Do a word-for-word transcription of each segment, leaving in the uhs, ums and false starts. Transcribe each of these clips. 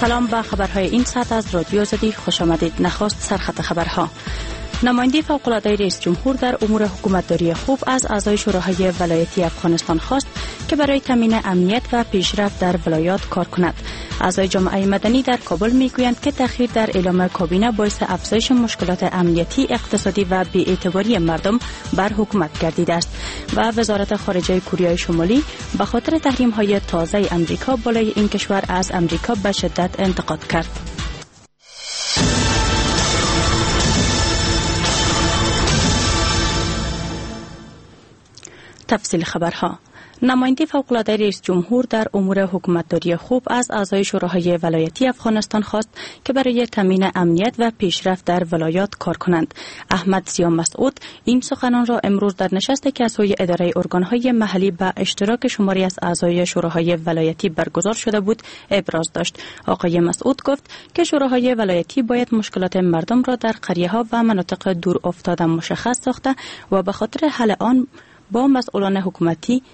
سلام به خبرهای این ساعت از رادیو زدی خوش آمدید. نخست سرخط خبرها. نماینده فوق‌العاده رئیس جمهور در امور حکومتداری خوب از اعضای شوراهای ولایتی افغانستان خواست که برای تامین امنیت و پیشرفت در ولایات کار کند. اعضای جامعه مدنی در کابل میگویند که تأخیر در اعلام کابینه باعث افزایش مشکلات امنیتی، اقتصادی و بی‌اعتباری مردم بر حکومت گردیده است. و وزارت خارجه کره شمالی به خاطر تحریم‌های تازه امریکا بالای این کشور از امریکا به شدت انتقاد کرد. تفصیل خبرها. نماینده فوق‌العاده رئیس جمهور در امور حکومتداری خوب از اعضای شوراهای ولایتی افغانستان خواست که برای تامین امنیت و پیشرفت در ولایات کار کنند. احمد ضیا مسعود این سخنان را امروز در نشستی که از سوی اداره ارگانهای محلی به اشتراک شماری از اعضای شوراهای ولایتی برگزار شده بود ابراز داشت. آقای مسعود گفت که شوراهای ولایتی باید مشکلات مردم را در قریه‌ها و مناطق دور افتاده مشخص ساخته و به خاطر حل آن با مسئولان حکومتی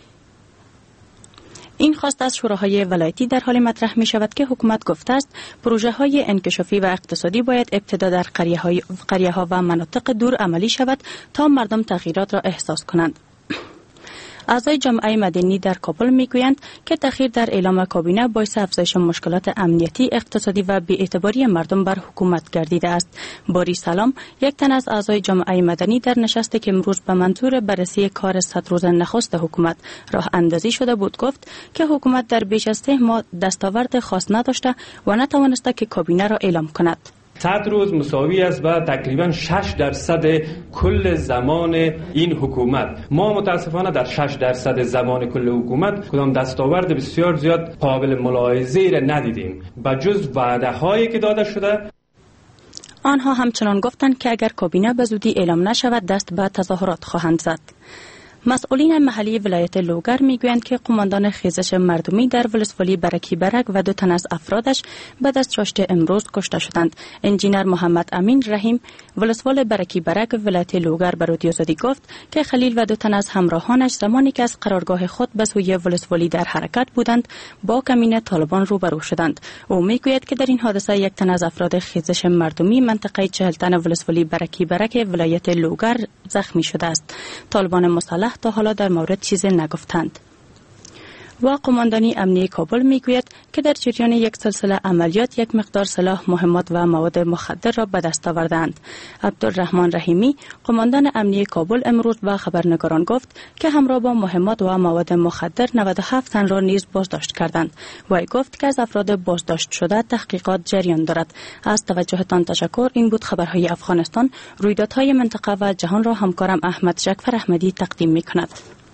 این خواست از شوراهای ولایتی در حال مطرح می شود که حکومت گفته است پروژه های انکشافی و اقتصادی باید ابتدا در قریه ها و مناطق دور عملی شود تا مردم تغییرات را احساس کنند. اعضای جامعه مدنی در کابل میگویند که تأخیر در اعلام کابینه باعث افزایش مشکلات امنیتی، اقتصادی و بی‌اعتباری مردم بر حکومت گردیده است. باری سلام، یک تن از اعضای جامعه مدنی در نشستی که امروز به منظور بررسی کار صد روز نخست حکومت راه اندازی شده بود گفت که حکومت در بیش از سه ماه دستاورد خاص نداشته و نتوانسته که کابینه را اعلام کند. صد روز مساوی است با تقریبا شش درصد کل زمان این حکومت. ما متاسفانه در شش درصد زمان کل حکومت کدام دستاورد بسیار زیاد قابل ملاحظه را ندیدیم با جز وعده هایی که داده شده. آنها همچنان گفتند که اگر کابینه به زودی اعلام نشود دست به تظاهرات خواهند زد. مسئولین محلی ولایت لوگر میگویند که قماندان خیزش مردمی در ولسوالی برکی برک و دو تن از افرادش به دستراشت امروز کشته شدند. انجینر محمد امین رحیم ولسوال برکی برک ولایت لوگر به رادیو زدی گفت که خلیل و دو تن از همراهانش زمانی که از قرارگاه خود به سوی ولسوالی در حرکت بودند با کمین طالبان روبرو شدند. او میگوید که در این حادثه یک تن از افراد خیزش مردمی منطقه چهل تن ولسوالی برکی برک ولایت لوگر زخمی شده است. طالبان مسلح تا حالا در مورد چیزی نگفتند. و قماندانی امنیتی کابل میگوید که در جریان یک سلسله عملیات یک مقدار سلاح، مهمات و مواد مخدر را به دست آوردند. عبدالرحمن رحیمی قماندان امنیتی کابل امروز به خبرنگاران گفت که همراه با مهمات و مواد مخدر نود و هفت تن را نیز بازداشت کردند. وی گفت که از افراد بازداشت شده تحقیقات جریان دارد. از توجهتان تشکر. این بود خبرهای افغانستان. رویدادهای منطقه و جهان را همکارم احمد جعفر احمدی تقدیم می‌کند.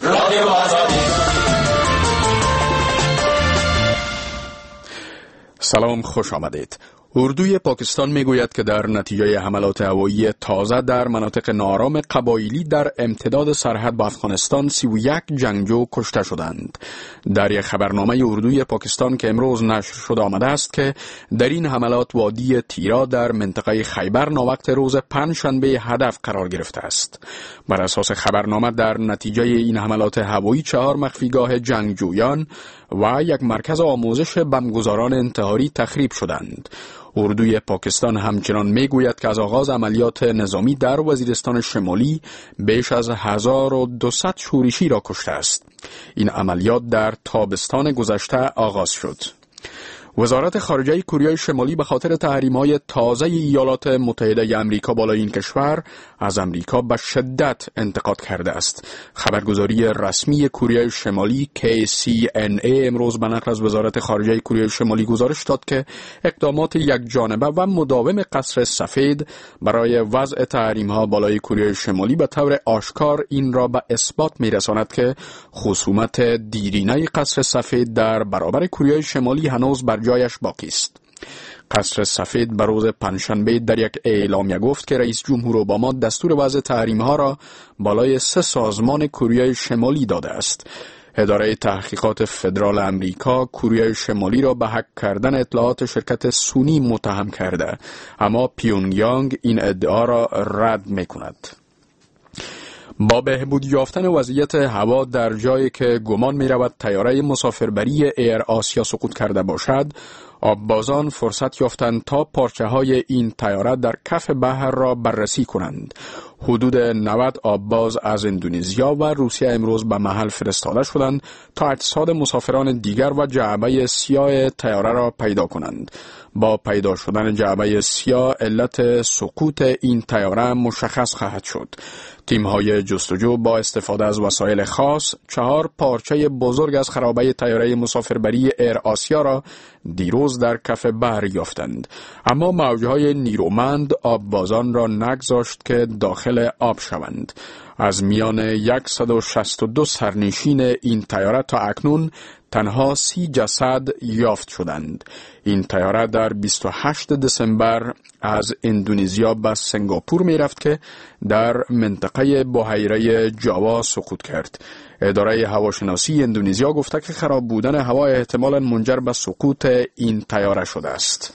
سلام، خوش آمدید. اردوی پاکستان میگوید که در نتیجه حملات هوایی تازه در مناطق ناآرام قبایلی در امتداد سرحد با افغانستان سی و یک جنگجو کشته شدند. در یک خبرنامه اردوی پاکستان که امروز نشر شده آمده است که در این حملات وادی تیرا در منطقه خیبر ناوقت روز پنجشنبه هدف قرار گرفته است. بر اساس خبرنامه در نتیجه این حملات هوایی چهار مخفیگاه جنگجویان و یک مرکز آموزش بمبگذاران انتحاری تخریب شدند. اردوی پاکستان همچنان میگوید که از آغاز عملیات نظامی در وزیرستان شمالی بیش از هزار و دویست شورشی را کشته است. این عملیات در تابستان گذشته آغاز شد. وزارت خارجه کره شمالی به خاطر تحریم‌های تازه ایالات متحده آمریکا بالای این کشور از آمریکا به شدت انتقاد کرده است. خبرگزاری رسمی کره شمالی کی سی ان ای امروز به نقل از وزارت خارجه کره شمالی گزارش داد که اقدامات یکجانبه و مداوم قصر سفید برای وضع تحریم‌ها بالای کره شمالی به طور آشکار این را به اثبات می‌رساند که خصومت دیرینه قصر سفید در برابر کره شمالی هنوز بر جایش باقی است. قصر سفید به روز پنجشنبه در یک اعلامیه گفت که رئیس جمهور اوباما دستور وضع تحریم‌ها را بالای سه سازمان کره شمالی داده است. اداره تحقیقات فدرال امریکا کره شمالی را به هک کردن اطلاعات شرکت سونی متهم کرده، اما پیونگیانگ این ادعا را رد می‌کند. با بهبود یافتن وضعیت هوا در جایی که گمان می رود طیاره مسافربری ایر آسیا سقوط کرده باشد، آببازان فرصت یافتند تا پارچه های این طیاره در کف بحر را بررسی کنند. حدود نود آبباز از اندونزیا و روسیه امروز به محل فرستاده شدند تا اجساد مسافران دیگر و جعبه سیاه طیاره را پیدا کنند. با پیدا شدن جعبه سیاه علت سقوط این طیاره مشخص خواهد شد. تیم‌های جستجو با استفاده از وسایل خاص چهار پارچه بزرگ از خرابه طیاره مسافربری ایر آسیا را دیروز در کف بحر یافتند، اما موجهای نیرومند آببازان را نگذاشت که داخل آب شوند. از میان صد و شصت و دو سرنشین این طیاره تا اکنون تنها سی جسد یافت شدند. این طیاره در بیست و هشتم دسامبر از اندونزیا به سنگاپور می رفت که در منطقه بحیره جاوا سقوط کرد. اداره هواشناسی اندونزیا گفته که خراب بودن هوا احتمالاً منجر به سقوط این طیاره شده است.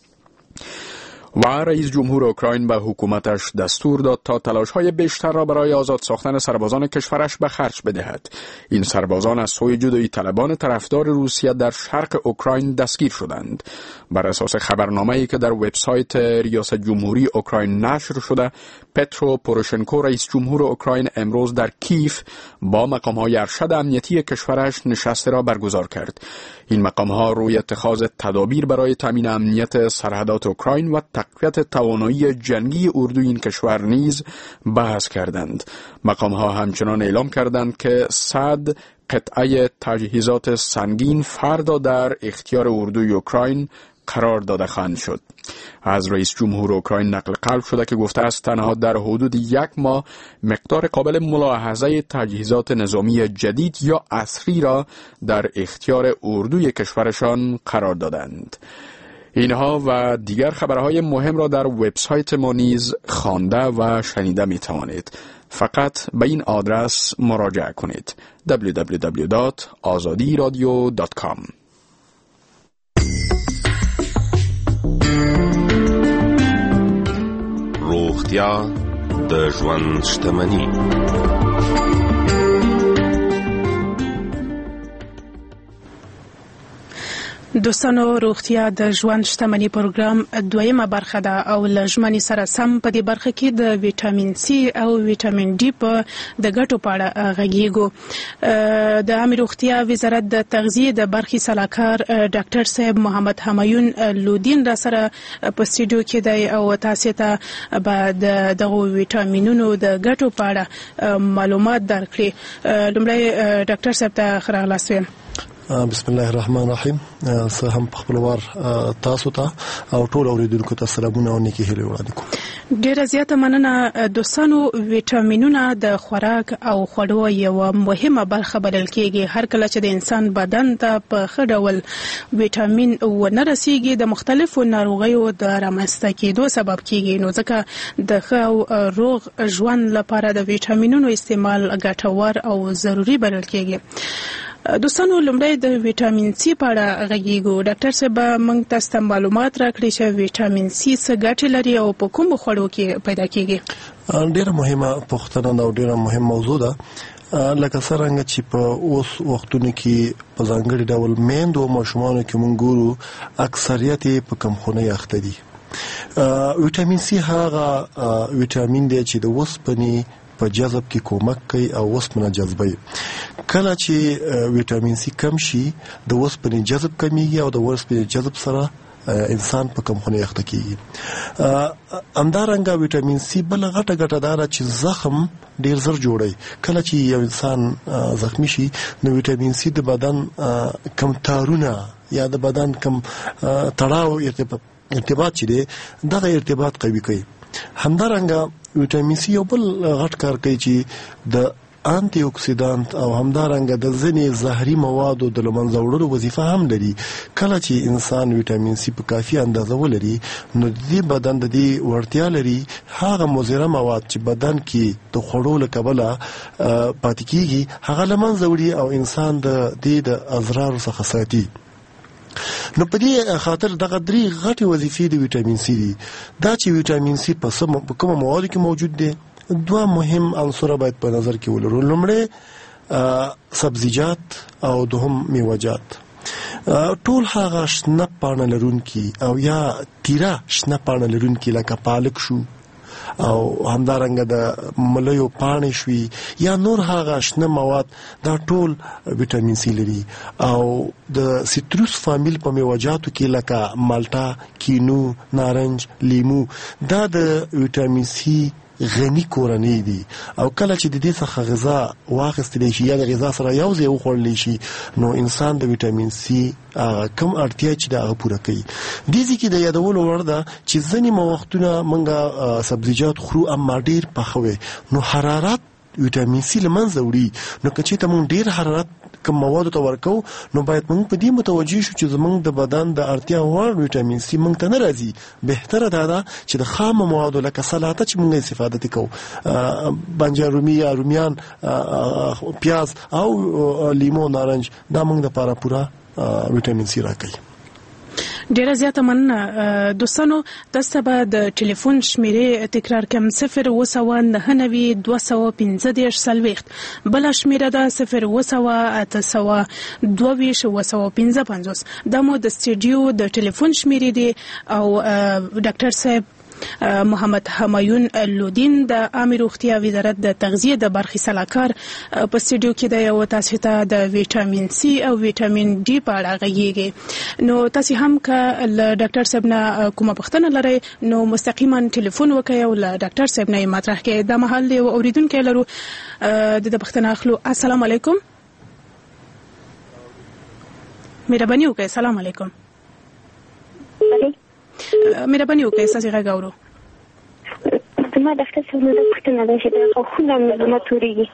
و رئیس جمهور اوکراین به حکومتش دستور داد تا تلاش‌های بیشتر را برای آزاد ساختن سربازان کشورش به خرج بدهد. این سربازان از سوی جدایی طلبان طرفدار روسیه در شرق اوکراین دستگیر شدند. بر اساس خبرنامه‌ای که در وبسایت ریاست جمهوری اوکراین نشر شده، پترو پوروشنکو رئیس جمهور اوکراین امروز در کیف با مقام‌های ارشد امنیتی کشورش نشست را برگزار کرد. این مقام‌ها روی اتخاذ تدابیر برای تامین امنیت سرحدات اوکراین و تقویت توانایی جنگی اردوی این کشور نیز بحث کردند. مقام‌ها همچنان اعلام کردند که صد قطعه تجهیزات سنگین فردا در اختیار اردوی اوکراین قرار داده خواهند شد. از رئیس جمهور اوکراین نقل قول شده که گفته است تنها در حدود یک ماه مقدار قابل ملاحظه تجهیزات نظامی جدید یا عصری را در اختیار اردوی کشورشان قرار دادند. اینها و دیگر خبرهای مهم را در وبسایت ما نیز خوانده و شنیده می توانید. فقط به این آدرس مراجعه کنید: دبلیو دبلیو دبلیو دات آزادی رادیو دات کام. روغتیا د ژوند شتمني. دوستانو، روغتیا د ژوند شتمني پروګرام دویمه برخه ده او له ژمنې سره سم په دې برخه کې د ویټامین سی او ویټامین ډي په د ګټو په اړه غږیږو. د عامه روغتیا وزارت د تغذیې د برخې سلاکار ډاکټر صاحب محمد همایون لودین را سره په سټوډیو کې دی او تاسو ته به د دغو ویټامینونو د ګټو په اړه معلومات درکړي. لومړی ډاکټر صاحب ته ښه راغلاست وایم. بسم الله الرحمن الرحیم. زه هم په خپل وار تاسو ته او ټول اوریدونکو ته سلامونه او نیکی هیلې وړاندې کوم. ډیره زیاته مننه. دوستانو، ویټامینونه د خوراک او خوړو یوه مهمه برخه بلل کېږي. هر کله چې د انسان بدن ته په ښه ډول ویټامین ونه رسیږي د مختلفو ناروغیو د رامنځته کېدو سبب کېږي. نو ځکه د ښه او روغ ژوند لپاره د ویټامینونو استعمال ګټور او ضروري بلل کېږي. دوستانو، لومړی د ویټامین سی په اړه غږیږو. ډاکټر صاحب موږ تاسو ته معلومات راکړي چې ویټامین سی څه ګټې لري او په کومو خوړو کې پیدا کېږي. ډیره مهمه پوښتنه او ډیره مهم موضوع ده. لکه څرنګه چې په اوس وختونو کې په ځانګړي ډول میندو او ماشومانو کې موږ ګورو اکثریت په کمخونۍ اخته دي. ویټامین سی هغه ویټامین دی چې د اوسپنې په جذب کې کومک کوي او اوسپنه جذبوي. کله چې ویټامین سی کم شي د اوسپنې جذب کمیږي او د اوسپنې جذب سره انسان په کمخونۍ اخته کیږي. همدارنګه ویټامین سی بل غټه ګټه ده چې زخم ډیر زر جوړي. کله چې یو انسان زخمی شي نو ویټامین سی د بدن کم تارونه یا د بدن کم تړاو ارتباط چې دی دغه ارتباط قوي کوي. همدارنګه ویټامین سی یو بل غټ کار کوي چې د انټي اکسیدانت او همدارنګه د ځینې زهري موادو د لمنځه وړلو وظیفه هم لري. کله چې انسان ویټامین سی په کافي اندازه ولري نو د دې بدن د دې وړتیا لري هغه مضره مواد چې بدن کې د خوړو له کبله پاتې کیږي هغه لمنځه وړي او انسان د دې د اضرارو څخه ساتي. نو په دې خاطر دغه درې غټي وظیفې د ویټامین سی دي. دا چې ویټامین سی په کومه موادو کې موجود دی، دوه مهم عنصر باید په نظر کې ولرو. لومړی سبزیجات او دوهم میوه‌جات. ټول هغه شنه پاڼه لرونکي او یا تیره شنه پاڼه لرونکي لکه پالک شو او همدارنګه د ملیو پاڼې شوي یا نور هغه شنه مواد دا ټول ویټامین سی لري. او د سیتروس فامیل په میوه‌جاتو کې لکه مالټا، کینو، نارنج، لیمو دا د ویټامین سی غني کورنۍ دي او کله چې د دې څخه غذا واخیستل شي یا د غذا سره یو ځای وخوړل شي نو انسان د ویټامین سی کم اړتیا چې دا پوره کوي. دې ځکه د یادولو وړ ده چې ځینې وختونه موږ سبزیجات خورو اما ډیر پخوي نو حرارت ویټامین سی لمنځه وړي. نو که چېرته موږ ډیر حرارت کم مواد ته ورکو نو باید موږ په دې متوجه شو چې زموږ د بدن د اړتیا وړ ویټامین سی موږ ته نه راځي. بهتره ده دا چې د خام موادو لکه سلاته چې موږ استفاده کوو بانجان رومي یا رومیان، پیاز او لیمو، نارنج دا موږ لپاره پوره ویټامین سی راکوي. ډیره زیاته مننه دوستانو. تاسو به د ټلیفون شمیرې تکرار کوم صفر اووه سوه نهه نوي دوه سوه پنځه دېرش څلوېښت، بله شمیره ده صفر اووه سوه اته سوه دوه ویشت اووه سوه پنځه پنځوس. دا مو د سټوډیو د ټلیفون شمیرې دي او ډاکټر صاحب محمد همایون لودین د عامه روغتیا وزارت د تغذیه د برخې سلاکار په سټوډیو کې د یو تاسو ته د ویټامین سی او ویټامین ډي په اړه غږیږي. نو تاسو هم که له ډاکټر صاحب نه کومه پوښتنه لرئ نو مستقیما ټلیفون وکړئ او له ډاکټر صاحب نه مطرح کړئ. دا مهال یو اوریدونکو لرو د پوښتنه اخلو. السلام علیکم. مهرباني وکړئ. السلام علیکم. مهرباني وکړئ تاسو غږ اورو. زما ډاکټر صاحب نو د پښتنه ده چې د غاښونه مې تورېږي.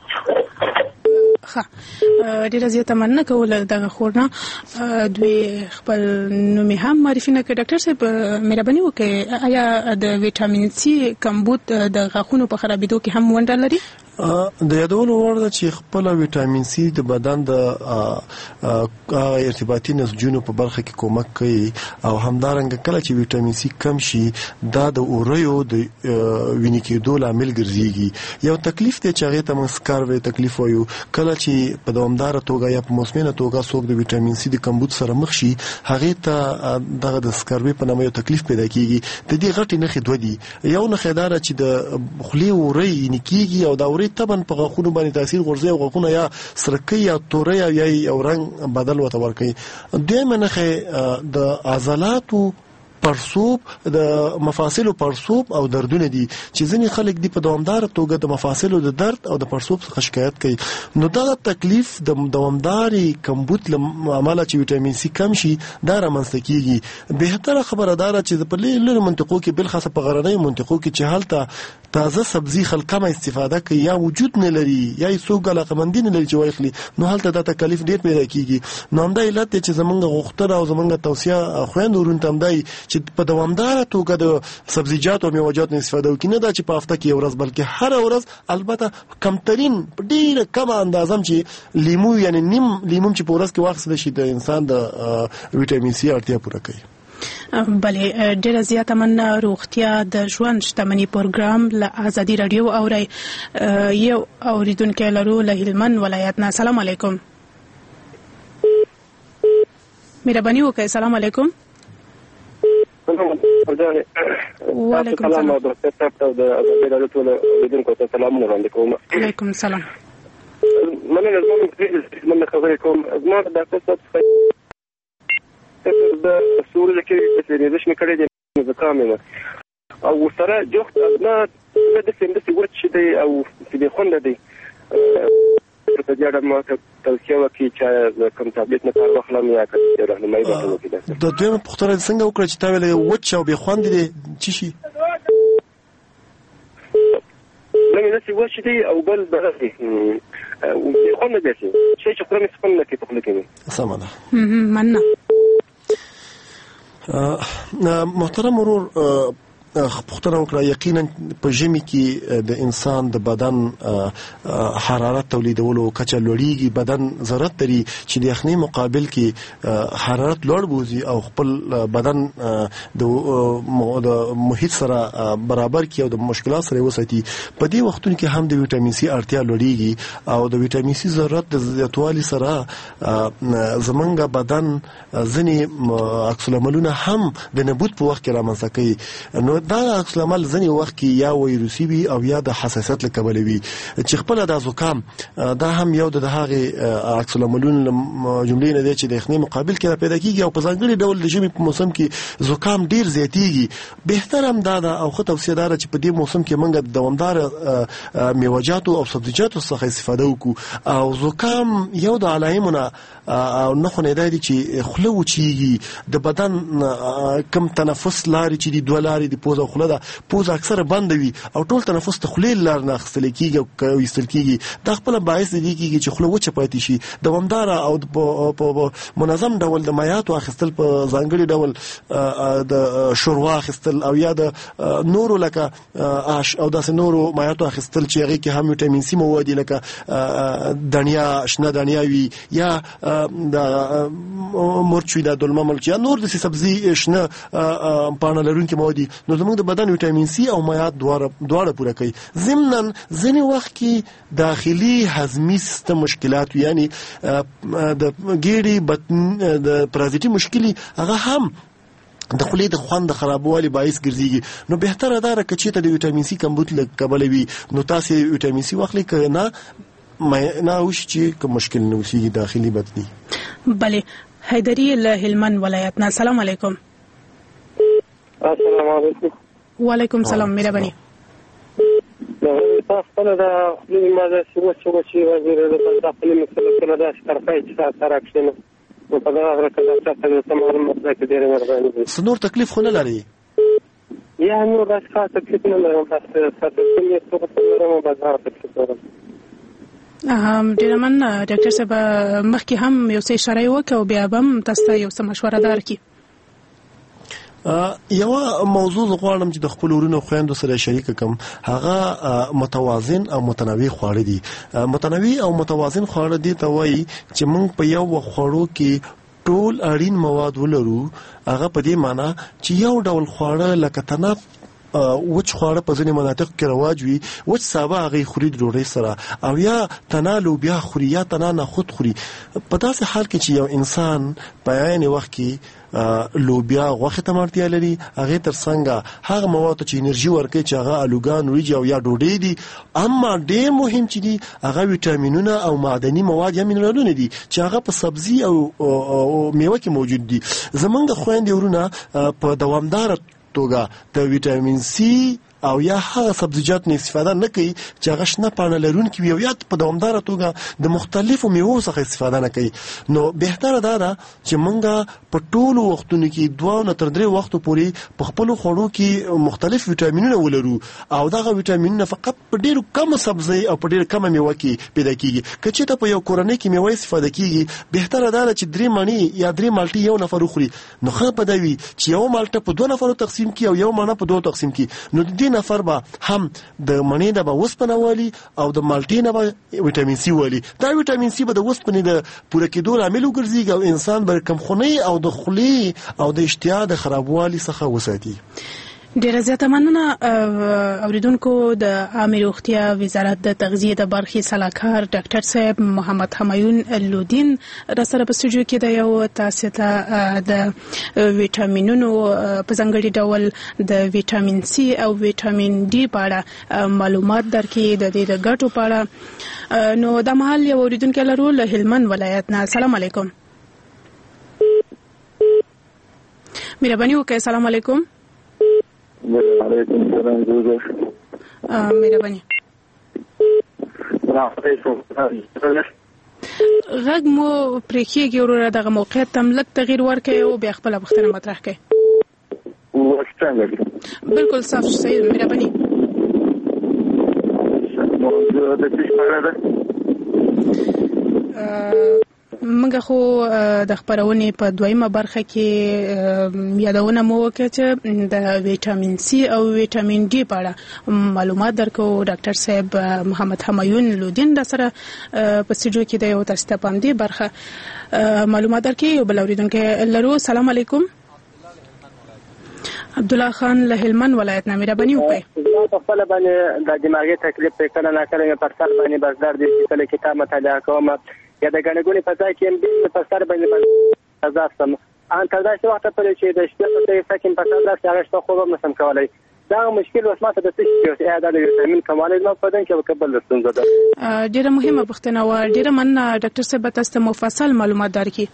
ښه ډېره زیاته مننه کوله دغه خورنه دوی خپل نوم هم معرفي نه کړ. ډاکټر صاحب مهرباني وکړئ آیا د ویټامین سی کمبود د غاښونو په خرابېدو کې هم ونډه لري؟ د یادولو وړ ده چې خپل ویټامین سی د بدن د ارتباطي نسجونو په برخه کې کومک کوي او همدارنګه کله چې ویټامین سی کم شي دا د اوریو د وینې کېدو لامل ګرځيږي. یو تکلیف دی چې هغه ته موږ سکاروي تکلیف وایو. کله چې په دوامدار توګه یا په موسمینه توګه څوک د ویټامین سی د کمبود سره مخ شي هغه ته دغه د سکاروي په نامه یو تکلیف پیدا کیږي. د دې غټي نښې دوه دي. یو نښه دا چې د خولې اوري نکیږي او دا اوري طبعا په غاښونو باندې تاثیر غورځي او غاښونه یا سرکۍ یا تورې یا یو رنګ بدل وته ورکوي. دویمه نښه د عضلاتو پرسوب د مفاصلو پرسوب او دردونه دي چې ځینې خلک دی په دوامدار توګه د مفاصلو د درد او د پرسوب څخه شکایت کوي. نو دا تکلیف د دوامداري کمبود لامل چې ویټامین سی کم شي دا رامنځته کیږي. بهتره خبره ده چې په لږ منطقو کې بل خاصه په غرنۍ منطقو کې چې حالته تازه سبزی خلک ما استفاده کوي یا وجود نه لري یا څوک علاقمندي نه لري چې واخلي نو حالته دا تکلیف ډیر پیدا کیږي. نو همدا علت چې زمونږ غوښتنه او زمونږ توصيه خويندو ورونته همدای چې په دوامدار توګه د سبزیجات او میوه‌جات استفاده وکړي. نه دا چې په هفته کې یو ورځ بلکې هر ورځ البته کمترین ډیره کم اندازم چې لیمو یعنی نیم لیمو چې په ورځ کې واخیستل شي د انسان د ویټامین سی اړتیا پوره کوي. بله ډیره زیاته مننه. روغتیا د ژوند شتمنۍ پروګرام له ازادي رادیو اوري. یو اوریدونکو لرو له هلمند ولایت نه. السلام علیکم. مهرباني وکړئ. السلام علیکم. وعلیکم السلام. وعلیکم السلام. مننه زما خبرې کوم. زما د ډاکټر صاحب د سوري کې چې ریزش میکړې دي زکام نه او سره جوخت نه د سند سی ورچ دی او د خوند دی په جاړه ما ته توصيه وکړي چې کوم تابلیت نه کار واخلم یا کوم راهنمایي وکړي. د دویمه پوښتنه څنګه وکړه چې تا ویل وچ او به خوند دي چی شي؟ نه مې څه وچ دی او بل برخه او خوند دی چې چې خپل څه نه کې تخلي کوي. سمه ده. مننه. محترم ورور پوښتنه وکړه یقینا په ژمي کې د انسان د بدن حرارت تولیدولو کچه لوړیږي بدن ضرورت لري چې د یخنۍ مقابل کې حرارت لوړ بوزي او خپل بدن د محیط سره برابر کړي او د مشکلات سره وساتي په دې وختونو کې هم د ویټامین سي اړتیا لوړیږي او د ویټامین سي ضرورت د زیاتوالي سره زمونږ بدن ځینې عکس العملونه هم د نبوت په وخت کې رامنځته کوي نو دا عکس العمل ځینې وخت کې یا ویروسي وي او یا د حساسیت له کبله وي چې خپل د زکام دا هم یو د هغه عکس العملونو جملې نه دی چې د یخنۍ مقابل کې پیدا کیږي او په ځانګړي ډول د ژمي په موسم کې زکام ډیر زیاتیږي بهتر هم دا ده او خو توصیه ده چې په دې موسم کې موږ دوامدار میوه‌جاتو او سبزیجاتو څخه استفاده وکړو او زکام یو د علایمونه او نه خو نه دی چې خوله وچیږي د بدن کم تنفس لاري چې د دوه لاري د پوزه خوله ده پوزه اکثره بند وي او ټول تنفس ته خولې لار نه اخیستل کیږي او ایستل کیږي دا خپل باعث دی کیږي چې خوله وچه پاتې شي دوامدار او په منظم ډول د مایعاتو اخیستل په ځانګړي ډول د شوروا اخیستل او یا د نورو لکه آش او داسې نورو مایعاتو اخیستل چې هغه کې هم ویټامین سي مواد لکه دنیا شنه دنیا وي یا د مرچ وي د دلمه ملچ یا نور د سبزي شنه پانه لرونکي مواد نو زموږ د بدن ویټامین سي او مایعات دواړه دواړه پوره کوي ضمناً ځینې وخت کې داخلي هضمي سیستم مشکلات یعنی د ګیډې بطن د پرازیتي مشکلي هغه هم د خولې د خوند د خرابوالي باعث ګرځيږي نو بهتره ده چې ته د ویټامین سي کمبود له کبله وي نو تاسو ویټامین سي واخلئ کنه ما نه وش چې کوم مشکل نه وسی داخلي بدني بله حیدری له هلمند ولایت نه السلام علیکم السلام علیکم وعلیکم السلام مهرباني تاسو په دا ما دا څه څه چې وزیر د خپل مسله دا شرفای چې سره کښینه نو په دا راکړه چې تاسو ته معلومات راکړئ ډېر مهرباني سنور تکلیف خو نه لري یا نو دا څه تکلیف نه لرم بس تاسو یې څه څه لرم بازار تکلیف لرم هم ډیر من ډاکټر صاحب مخکې هم یو څه اشاره وکړه بیا هم تاسو یو څه مشوره درکړئ یو موضوع غواړم چې د خپل ورونو خويندو سره شریک کوم هغه متوازن او متنوع خواړه دي متنوع او متوازن خواړه دي ته وایي چې موږ په یو خوړو کې ټول اړین مواد ولرو هغه په دې معنی چې یو ډول خواړه لکه تناب وچ خواړه په ځینې مناطق کې رواج وي وچ سابه هغه خوري د ډوډۍ سره او یا تنالو بیا خوري یا تنا نه خود خوري په داسې حال کې چې یو انسان په عین وخت کې لوبیا غوښه ته اړتیا لري هغه تر څنګه هغه مواد چې انرژي ورکوي چې هغه الوګان وریجې او یا ډوډۍ دي اما ډېر مهم چې دي هغه ویټامینونه او معدني مواد یا مینرالونه دي چې هغه په سبزي او میوه کې موجود دي زمونږ خويندې ورونه په دوامدار توګه د ویټامین سي او یا هغه سبزیجات نه استفاده نه کوي چې هغه شنه پانه لرونکي وي او یا په دوامدار توګه د مختلفو میوو څخه استفاده نه کوي نو بهتره ده چې مونږه په ټولو وختونو کې دوه نه تر درې وختو پورې په خپل خوړو کې مختلف ویټامینونه ولرو او دغه ویټامینونه فقط په ډیرو کم سبزی او په ډیرو کم میوه کې پیدا کیږي کچې ته په یو کورنۍ کې میوه استفاده کیږي بهتره ده چې درې مڼې یا درې مالټې یو نفر خوري نو خو په دوی چې یو مالټه په دوه نفرو تقسیم کی او یو مڼه په دوه تقسیم کی نو د نفر به هم د مڼې نه به وسپنه والی او د مالټې نه به ویټامین سي والی دا ویټامین سي به د وسپنې د پوره کېدو لامل وګرځي او انسان به کمخونی او د خولې او د اشتها د خرابوالي څخه وساتي ډیره زیاته مننه اوریدونکو د عامه روغتیا وزارت د تغذیه د برخې صلاحکار ډاکټر صاحب محمد حمایون لودین را سره په سټوډیو کې د یو تاسو ته د ویټامینونو په ځانګړي ډول د ویټامین سي او ویټامین ډي په اړه معلومات درکې د دې د ګټو په اړه نو د محل یو اوریدونکو لرو له هلمند ولایت نه السلام علیکم مهرباني وکړئ السلام علیکم وعلیکم السلام جوړ مهرباني غږ مو پرېکېږي وروره دغه موقعیت ته لږ تغییر ورکړئ او بیا خپله پوښتنه مطرح کړئ بالکل صاف صحیح مهرباني موږ خو د خبرونې په دویمه برخه کې یادونه مو وکړه چې د ویټامین سی او ویټامین ډي په اړه معلومات درکو. ډاکټر صاحب محمد همایون لودین را سره په سټوډیو کې د یو تاسو ته پام دی برخه معلومات درکې. یو بل اوریدونکو لرو. السلام علیکم. عبد الله خان له هلمند ولایت نه مهرباني وکړئ. زه په خپل باندې د دماغي تکلیف په کله نه کله په سر باندې بس درد دي، کله کتاب مطالعه کوم یا د غنګونی په ځای کې هم په سر باندې ازاستم ان تر دا وخت پرې چې د شپې په سکن په سر درد هغه څه خو نشم کولای. دا مشکل اوس ماته د څه شي اعاده د ویټامین کموالی نه پدې کې قبل رسنده ده. ډیره مهمه پوښتنه و. ډیره مننه ډاکټر صاحب تاسو مفصل معلومات درکړي.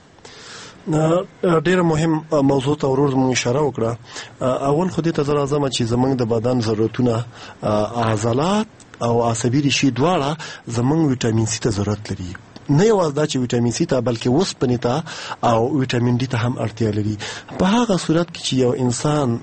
ډیره مهم موضوع ته ورور مونږ اشاره وکړه. اول خو دې ته زه راځم چې زمونږ د بدن ضرورتونه عضلات او عصبي ریشې دواړه زمونږ ویټامین سی ته ضرورت لري. نه یوازې دا چې ویټامین سی ته بلکې اوسپنې ته او ویټامین ډي ته هم اړتیا لري. په هغه صورت کې چې یو انسان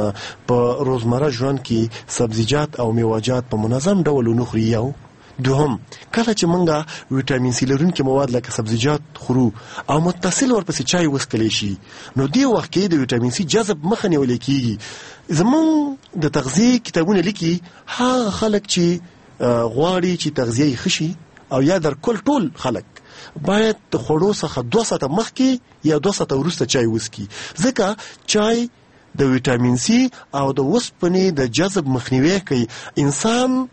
په روزمره ژوند کې سبزیجات او میوه‌جات په منظم ډول ونه خوري. یو دوهم کله چې مونږه ویټامین سی لرونکي مواد لکه سبزیجات خورو او متصل ورپسې چای وڅښلی شي نو دې وخت کې د ویټامین سی جذب مخه نیول کېږي. زمونږ د تغذیې کتابونه لیکي هغه خلک چې غواړي چې تغذیه یې ښه شي او یا در کل ټول خلک باید د خوړو څخه دوه ساعته مخکې یا دوه ساعته وروسته چای وڅښي، ځکه چای د ویټامین سی او د اوسپنې د جذب مخنیوی کوي. انسان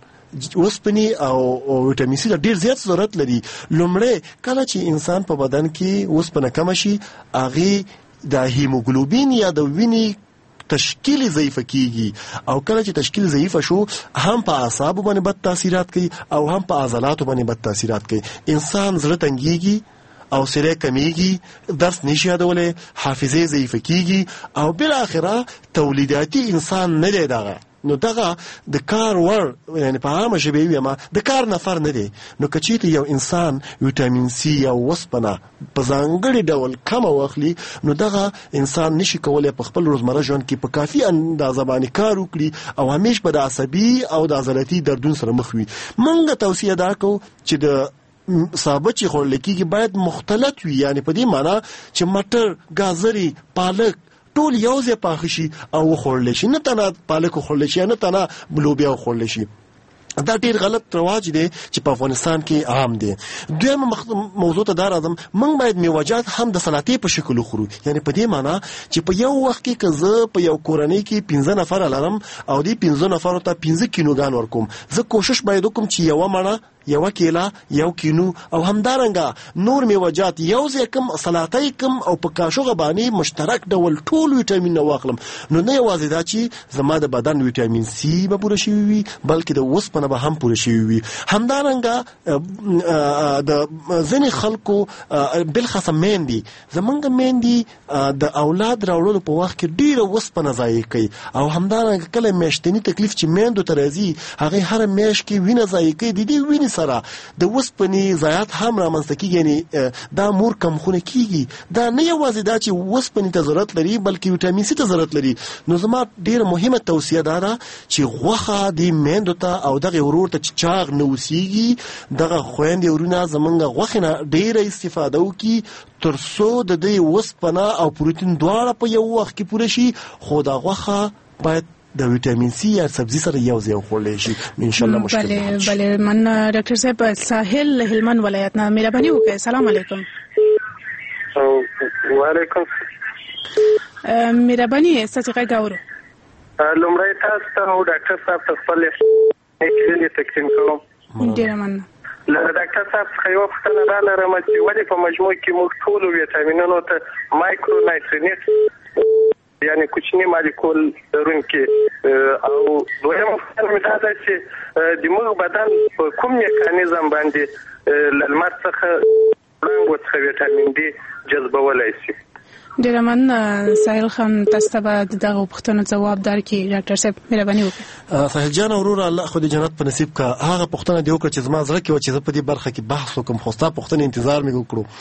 اوسپنې او ویټامین سی ډیر زیات ضرورت لري. لومړی کله چې انسان په بدن کې اوسپنه کم شي هغه د هیموګلوبین یا د وینې تشکیل ضعیف کیږي او کله چې تشکیل ضعیف شو هم په اعصاب باندې بد تاثیرات کوي او هم په عضلاتو باندې بد تاثیرات کوي. انسان زړه تنګيږي او سره کمیږي، درس نشي یادولای، حافظه ضعیف کیږي او بل اخره تولیداتي انسان نه دی. دغه نو دغه د کار ور یعنی په عامه ژبه ویما د کار نفر نه دی. نو کچې ته یو انسان ویټامین سی یا وسپنه په ځانګړي ډول کم واخلي نو دغه انسان نشي کولای په خپل روزمره ژوند کې په کافي اندازه باندې کار وکړي او همیش په د عصبي او د عضلاتي دردون سره مخ وي. مونږ توصیه دا کوو چې د ثابت چې خوړل کېږي باید مختلط وي، یعنی په دې معنی چې مټر، گازري، پالک ټول یو ځای پاخه شي او وخوړل شي، نه تنه پالک وخوړل شي نه تنه لوبیا وخوړل شي. دا ډیر غلط رواج دی چې په افغانستان کې عام دی. دویمه موضوع ته دا راځم، موږ باید میوه‌جات هم د سلاتې په شکل وخورو. یعنی په دې معنی چې په یو وخت کې که زه په یو کورنۍ کې پنځه نفر لرم او دې پنځه نفرو ته پنځه کیلوګان ورکوم، زه کوشش باید وکړم چې یو مڼه، یو کیلا، یو کینو او همدارنګه نور میوه‌جات یو ځای کم سلاتې کم او په کاشوغه باندې مشترک ډول ټول ویټامین واخلم. نو نه یوازې دا چې زما د بدن ویټامین سی به پوره شي وي بلکې د اوسپنه به هم پوره شي وي. همدارنګه د ځینې خلکو بلخص میندې زمونږ میندې د اولاد راوړلو په وخت کې ډیره اوسپنه ضایع کوي او همدارنګه کله میاشتنی تکلیف چې میندو ته راځي هغه هر میاشت کې وینه ضایع کوي. د دې وینې سره د اوسپنې ضایعات هم رامنځته کیږي، یعنی دا مور کمخونه کیږي. دا نه یوازې دا چې اوسپنې ته ضرورت لري بلکې ویټامین سی ته ضرورت لري. نو زما ډیره مهمه توصیه ده چې غوښه د میندو ته او دغه ورور ته چې چاغ نه وسیږي دغه خويندې ورونه زمونږ غوښه نه ډیره استفاده وکړي تر څو د دې اوسپنه او پروتین دواړه په یو وخت کې پوره شي. خو دا غوښه باید د ویټامین سی یا سبزی سره یو ځای وخورل شي. ان شاء الله مشکل نه بله بله من ډاکټر صاحب ساحل هلمند ولایت نه مهرباني وکړئ. السلام علیکم. وعلیکم مهرباني ستاسو غږ اورو. لومړی تاسو ته او ډاکټر صاحب ته خپل کلینیک تقسیم کوم. ډیر مننه. له ډاکټر صاحب څخه یو پوښتنه را لرم چې ولې په مجموع کې موږ ټول ویټامینونو ته مایکرو نایټرینټ یعنی کوچنی مالیکول لرونکي او دویمه پوښتنه دا ده چې د موږ بدن په کوم میکانیزم باندې له لمر څخه وړانګو څخه ویټامین ډي جذبولی شي. ډیره مننه ساحل خان، تاسو ته به دغه پوښتنو ځواب درکړي. ډاکټر صاحب مهرباني وکړئ. ساحل جان وروره الله خو دې جنت په نصیب کا. هغه پوښتنه دی وکړه چې زما زړه کې و چې زه په دې برخه کې بحث وکم، خو ستا پوښتنه انتظار مې وکړو.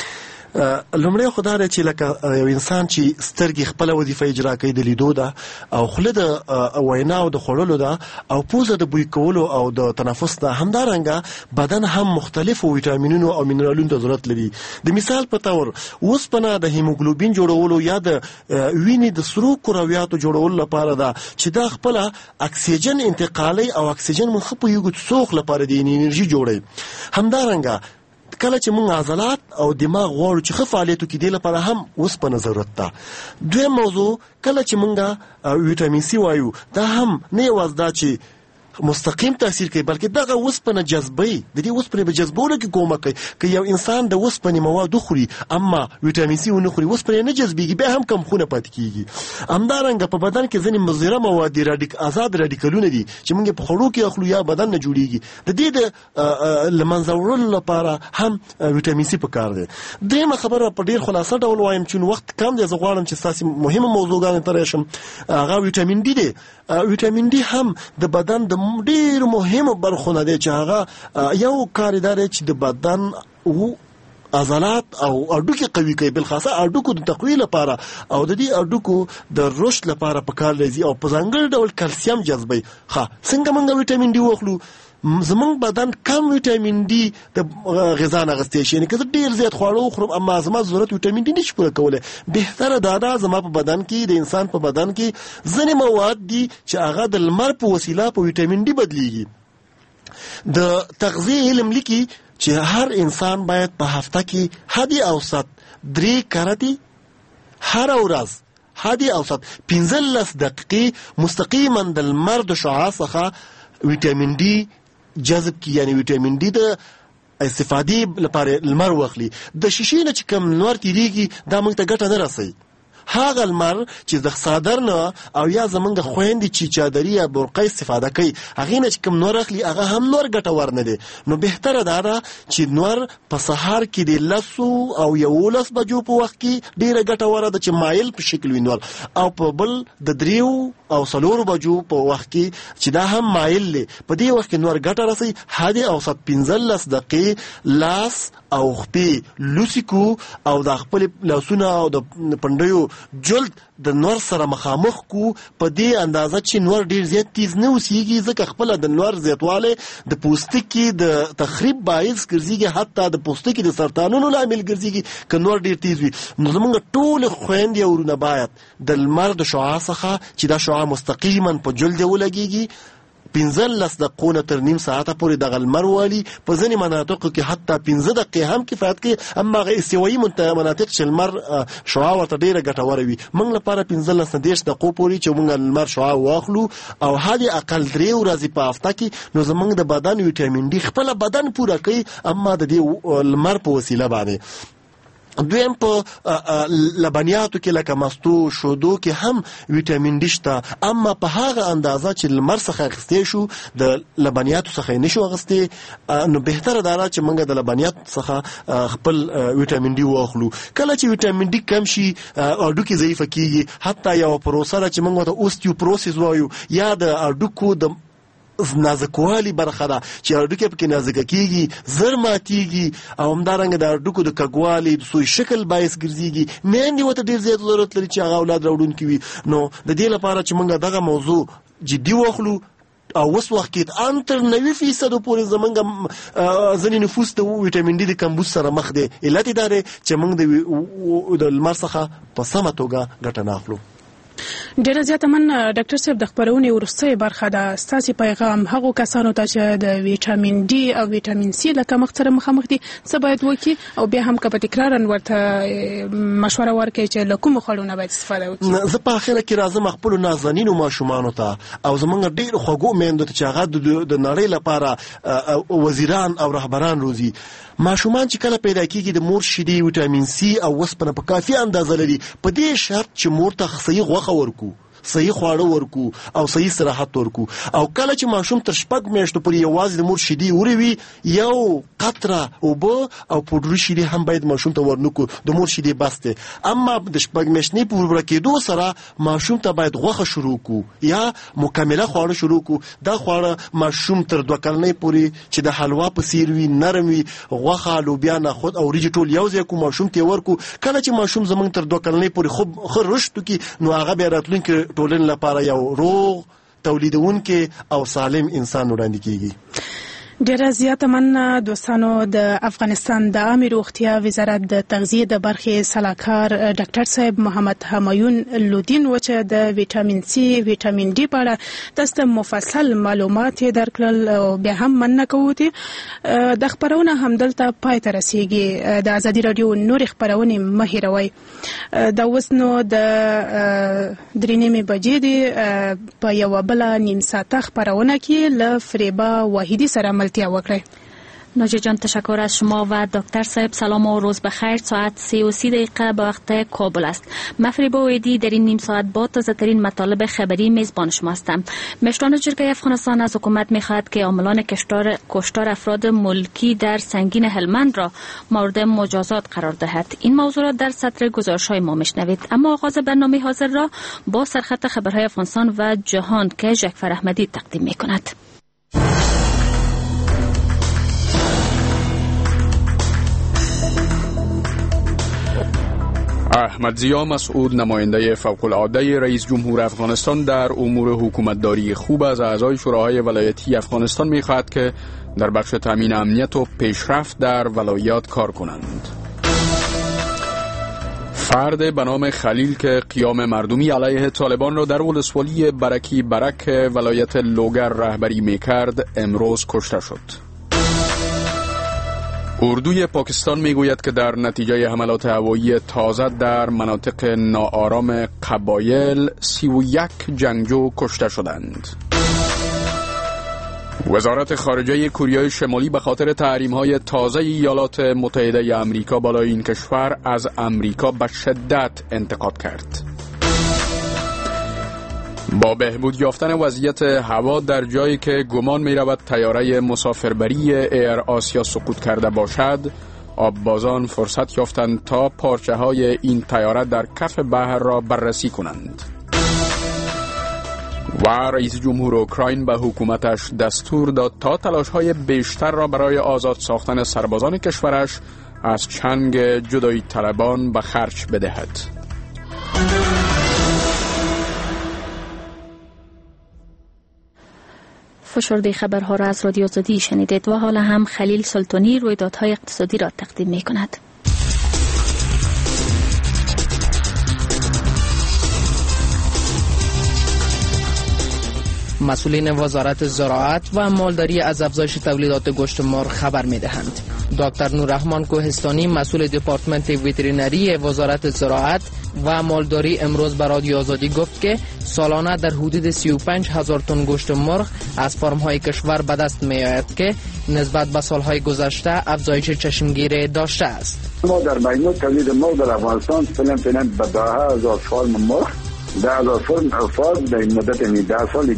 لومړی خو دا دی چې لکه یو انسان چې سترګې خپله وظیفه اجرا کوي د لیدو ده او خوله د وینا او د خوړلو ده او پوزه د بوی کولو او د تنفس ده، همدارنګه بدن هم مختلفو ویټامینونو او منرالونو ته ضرورت لري. د مثال په تور اوسپنه د هیموګلوبین جوړولو یا د وینې د سرو کرویاتو جوړولو لپاره ده چې دا خپله اکسیجن انتقالي او اکسیجن مخ په یو څوک لپاره د انرژي جوړي. همدارنګه کله چې موږ عضلات او دماغ غواړو چې ښه فعالیت وکړي دې لپاره هم اوسپنه ضرورت ده. دویم موضوع کله چې موږ ویټامین سی وایو دا هم نه یوازې دا چې مستقیم تاثیر کوي بلکې دغه اوسپنه جذبوي، د دې اوسپنې په جذبولو کې کومک کوي. که یو انسان د اوسپنې مواد وخوري اما ویټامین سی ونه خوري اوسپنه نه جذبېږي، بیا هم کم خونه پاتې کیږي. همدارنګه په بدن کې ځینې مضره مواد دي، راډیک آزاد راډیکلونه دي چې موږ په خوړو کې اخلو یا بدن نه جوړیږي، د دې د لمنځه وړلو لپاره هم ویټامین سی پکار دی. دریمه خبره په ډیر خلاصه ډول وایم چې وخت کم دی، زه غواړم چې ستاسو مهمه موضوعګانې ته راشم. هغه ویټامین ډي دی. ویټامین ډي هم د بدن د ډیر مهمه برخه نه دی چې هغه یو کاردار چې د بدن او عضلات او اډوکي قوي کوي، بل خاصه اډوکو د تقویه لپاره او د دې اډوکو د رشد لپاره په کار لري او په ځانګړي ډول کلسیم جذبوي. ښه څنګه موږ ویټامین ډي واخلو؟ زمونږ بدن کم ویټامین ډي د غذا نه اخیستی شي، یعنې که زه ډېر زیات خواړه وخورم اما زما ضرورت ویټامین ډي نشي پوره کولی، بهتره دا ده زما په بدن کې د انسان په بدن کې ځینې مواد دي چې هغه د لمر په وسیله په ویټامین ډي بدلیږي. د تغذیه علم لیکي چې هر انسان باید په هفته کې حدي اوسط درې کرتې هره ورځ حدي اوسط پنځلس دقیقې مستقیما د لمر د شعاع څخه ویټامین ډي جذب کی، یعنی ویټامین ډي د استفادې لپاره لمر واخلي. د شیشې نه چې کم نور تیریږي دا موږ ته ګټه نه رسوي. هغه لمر چې د صادر نه او یا زمونږ خويندې چې چادري یا برقه استفاده کوي هغه نه چې کم نور اخلي هغه هم نور ګټور نه دي. نو بهتره دا ده چې نور په سحر کې د لسو او یولس بجو په وخت کې ډیره ګټوره ده چې مایل په شکل وینول، او په بل د دریو او څلورو بجو په وخت کې چې دا هم مایل دی په دې وخت کې نور ګټه رسي. حد اوسط پنځلس دقیقې لاس او خپې لوسیکو او د خپل لاسونه او د پندیو جلد د نور سره مخامخ کو، په دې اندازه چې نور ډیر زیات تیز نه اوسېږي، ځکه خپل د نور زیاتواله د پوستکي د تخریب باعث ګرځيږي، حتی د پوستکي د سرطانونو لامل ګرځيږي که نور ډیر تیز وي. نو زمونږ ټول خويندې او ورونه باید د لمر د شعاع څخه چې دا شعاع مستقیما په جلد ولګيږي پنځلس دقیقې نه تر نیم ساعته پورې د لمر والي. په ځینې مناطقو کې حتی پنځه دقیقې هم کفایت کوي، اما هغه استوایي مناطق چې لمر شعاع ورته ډیره ګټوره وي. موږ لپاره پنځلس نه دېرش دقیقو پورې چې موږ لمر شعاع واخلو او حد اقل درې ورځې په هفته کې، نو زموږ د بدن ویټامین ډي خپل بدن پوره کوي اما د دې لمر په وسیله باندې. دویم په لبنیاتو کې لکه مستو شودو کې هم ویټامین ډي شته، اما په هغه اندازه چې لمر څخه اخیستی شو د لبنیاتو څخه یې نشو اخیستی. نو بهتره دا ده چې موږ د لبنیاتو څخه خپل ویټامین ډي واخلو. کله چې ویټامین ډي کم شي هډوکي ضعیفه کیږي، حتی یو پروسه ده چې موږ ورته اوستیوپروسس وایو یا د هډوکو د نازکوالی برخه ده چې هډوکي پکې نازکه کیږي، زر ماتیږي او همدارنګه د هډوکو د کګوالي د سوی شکل باعث ګرځيږي. میندې ورته ډیر زیات ضرورت لري چې هغه اولاد راوړونکي وي. نو د دې لپاره چې موږ دغه موضوع جدي واخلو او اوس وخت کې ان تر نوي فیصد پورې زمونږ ځینې نفوس د ویټامین ډي د کمبود سره مخ دی. علت یې دا دی چې موږ د لمر څخه په سمه توګه ګټه نه اخلو. ډیره زیاته من ډاکټر صاحب د خبرونې وروستۍ برخه ده، ستاسو پیغام هغو کسانو ته چې د ویټامین ډي او ویټامین سی له کمښت سره مخامخ دي څه باید وکړي، او بیا هم که په تکرارا ورته مشوره ورکړي چې له کومو خوړو نه باید استفاده وکړي. زه په اخره کې راځم خپلو نازنینو ماشومانو ته او زموږ ډېرو خوږو میندو ته چې هغه د نړۍ لپاره وزیران او رهبران روزي. ماشومان چې کله پیدا کیږي د مور شیدې ویټامین سی او اوسپنه په کافي اندازه لري، په دې شرط چې مور ته صحیح غوښه ورکو. صحیح خواړه ورکو او صحیح استراحت ورکو. او کله چې ماشوم تر شپږ میاشتو پورې یوازې د مور شیدې وروي یو قطره اوبه او پودري شیدې هم باید ماشوم ته ورنکو. د مور شیدې بس دی. اما د شپږ میاشتې په ورکو کېدو سره ماشوم ته باید غوښه شروع کو یا مکمله خواړه شروع کو. دا خواړه ماشوم تر دوه کلنۍ پورې چې د حلوا په څیر وي، نرم وي، غوښه، لوبیا، نخود او وریجې ټول یو ځای کو ماشوم ته ورکو. کله چې ماشوم زمونږ تر دوه کلنۍ پورې خوب ښه رشد وکړي نو هغه بیا راتلونکي ټولنې لپاره یو روغ، تولیدونکي او سالم انسان وړاندې کیږي. ډیره زیاته مننه دوستانو. د افغانستان د عامه روغتیا وزارت د تغذیه د برخې سلاکار ډاکټر صاحب محمد همایون لودین و چې د ویټامین سی، ویټامین ډي په اړه تاسو مفصل معلومات درکړل او بیا هم مننه کوو. د خبرونه همدلته پای ته رسیږي. د ازادي رادیو نور خبرونه مه هیروئ. دا اوس نو د درې نیمې بجې دی په یو بل نیم ساعته خبرونه کې له فریبا واحدی سره ناجی جان تشکر از شما و دکتر صاحب. سلام و روز بخیر. ساعت سی و سی دقیقه به وقت کابل است. من فریبا ویدی در این نیم ساعت با تازه ترین مطالب خبری میزبان شما هستم. مشران جرگه افغانستان از حکومت میخواهد که عاملان کشتار کشتار افراد ملکی در سنگین هلمند را مورد مجازات قرار دهد. این موضوع را در سطر گزارش‌های ما میشنوید. اما آغاز برنامه حاضر را با سرخط خبرهای افغانستان و جهان که جعفر احمدی تقدیم میکند. احمد ضیا مسعود، نماینده فوق‌العاده رئیس جمهور افغانستان در امور حکومتداری خوب، از اعضای شوراهای ولایتی افغانستان می‌خواهد که در بخش تامین امنیت و پیشرفت در ولایات کار کنند. فرد به نام خلیل که قیام مردمی علیه طالبان را در ولسوالی برکی برک ولایت لوگر رهبری می‌کرد، امروز کشته شد. اردوی پاکستان میگوید که در نتیجه حملات هوایی تازه در مناطق ناآرام قبایل سی و یک جنگجو کشته شدند. وزارت خارجه کره شمالی به خاطر تحریم‌های تازه ایالات متحده آمریکا بالای این کشور از آمریکا به شدت انتقاد کرد. با بهبود یافتن وضعیت هوا در جایی که گمان می رود تیاره مسافربری ایر آسیا سقوط کرده باشد، آببازان فرصت یافتند تا پارچه های این تیاره در کف بحر را بررسی کنند. و رئیس جمهور اوکراین به حکومتش دستور داد تا تلاش های بیشتر را برای آزاد ساختن سربازان کشورش از چنگ جدایی طلبان به خرج بدهد. فشرده خبرها را از رادیو آزادی شنیدید و حالا هم خلیل سلطانی رویدادهای اقتصادی را تقدیم می کند. مسئولین وزارت زراعت و مالداری از افزایش تولیدات گوشت مرغ خبر می دهند. دکتر نوررحمان کوهستانی، مسئول دپارتمنت وترینری وزارت زراعت و مالداری، امروز به رادیو آزادی گفت که سالانه در حدود سی و پنج هزار تن گوشت مرغ از فرم‌های کشور به دست می‌آید که نسبت به سال‌های گذشته افزایش چشمگیر داشته است. ما در مجموع تولید مرغ در افغانستان فعلا فعلا به ده هزار فرم مرغ ده هزار فرم فرم در این مدت ده سال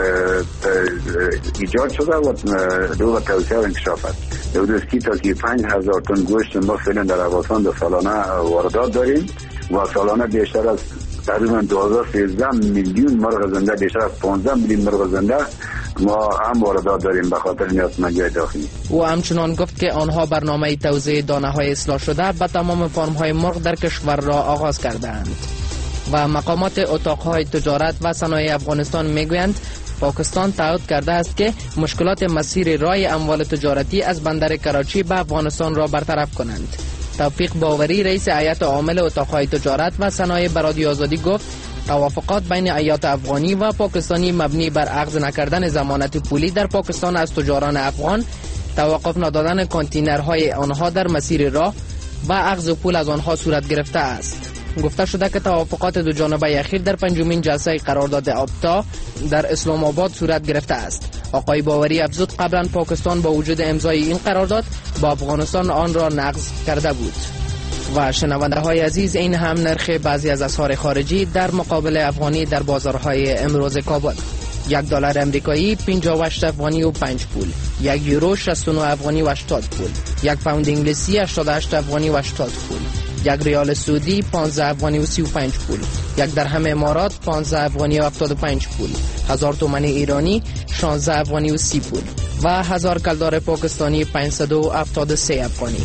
ایجاد شده و دو توسعه و انکشاف است. حدود سی تا سی و پنج هزار تن گوشت مرغ فعلا در افغانستان در سالانه واردات داریم و سالانه بیشتر از تقریبا دو هزار و سیزده میلیون مرغ زنده، بیشتر از پانزده میلیون مرغ زنده ما هم واردات داریم به خاطر نیازمندی داخلی. او همچنان گفت که آنها برنامه توزیع دانه‌های اصلاح شده به تمام فرم‌های مرغ در کشور را آغاز کردند. و مقامات اتاق‌های تجارت و صنایع افغانستان میگویند پاکستان تعهد کرده است که مشکلات مسیر راه اموال تجارتی از بندر کراچی به افغانستان را برطرف کنند. توفیق باوری، رئیس هیئت عامل اتاق‌های تجارت و صنایع، به رادیو آزادی گفت توافقات بین هیئت افغانی و پاکستانی مبنی بر اخذ نکردن ضمانت پولی در پاکستان از تجاران افغان، توقف ندادن کانتینرهای آنها در مسیر راه و اخذ پول از آنها صورت گرفته است. گفته شده که توافقات دو جانبه اخیر در پنجمین جلسه قرارداد آبتا در اسلام آباد صورت گرفته است. آقای باوری افزود قبلا پاکستان با وجود امضای این قرارداد با افغانستان آن را نقض کرده بود. و شنونده های عزیز، این هم نرخ بعضی از اسعار خارجی در مقابل افغانی در بازارهای امروز کابل. یک دلار امریکایی پنجاه و هشت افغانی و پنج پول، یک یورو شصت و نه افغانی و هشتاد پول، یک پوند انگلیسی هشتاد و هشت افغانی و هشتاد پول، یک ریال سعودی پانزده افغانی و سی و پنج پول، یک درهم امارات پانزده افغانی و هفتاد و پنج پول، هزار تومان ایرانی شانزده افغانی و سی پول و هزار کلدار پاکستانی پانصد و هفتاد و سه افغانی.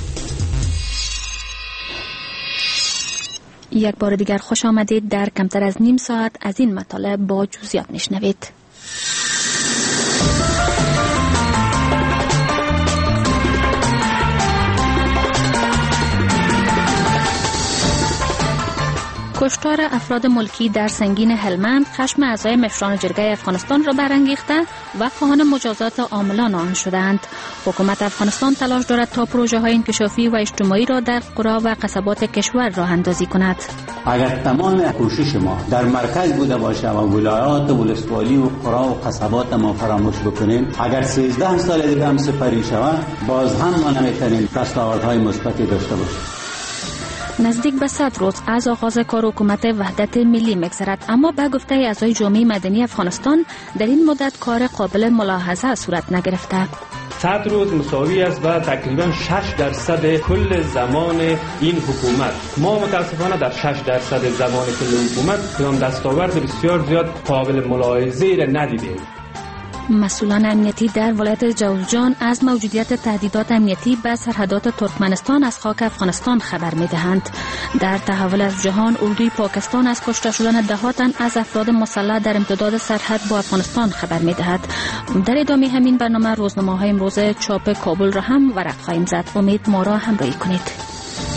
یک بار دیگر خوش آمدید. در کمتر از نیم ساعت از این مطالب با جزئیات میشنوید. کشتار افراد ملکی در سنگین هلمند خشم اعضای مشران جرگه افغانستان را برانگیخته و خواهان مجازات عاملان آن شدند. حکومت افغانستان تلاش دارد تا پروژه های انکشافی و اجتماعی را در قرى و قصبات کشور راه اندازی کند. اگر تمام کوشش ما در مرکز بوده باشه و ولایات و ولسوالی و قرى و قصبات ما فراموش بکنیم، اگر سیزده سال دیگه هم سپری شود، باز هم ما نمیتونیم دستاوردهای مثبتی داشته باشیم. نزدیک به صد روز از آغاز کار حکومت وحدت ملی می‌گذرد، اما به گفته اعضای جامعه مدنی افغانستان در این مدت کار قابل ملاحظه صورت نگرفته. صد روز مساوی است با تقریبا شش درصد کل زمان این حکومت. ما متاسفانه در شش درصد زمان کل حکومت کدام دستاورد بسیار زیاد قابل ملاحظه را ندیدیم. مسئولان امنیتی در ولایت جوزجان از موجودیت تهدیدات امنیتی به سرحدات ترکمنستان از خاک افغانستان خبر می‌دهند. در تحول از جهان، اردوی پاکستان از کشته شدن دهها تن از افراد مسلح در امتداد سرحد با افغانستان خبر می‌دهد. در ادامه همین برنامه روزنامه‌های امروز چاپ کابل را هم ورق خواهیم زد. امید ما را همراهی کنید.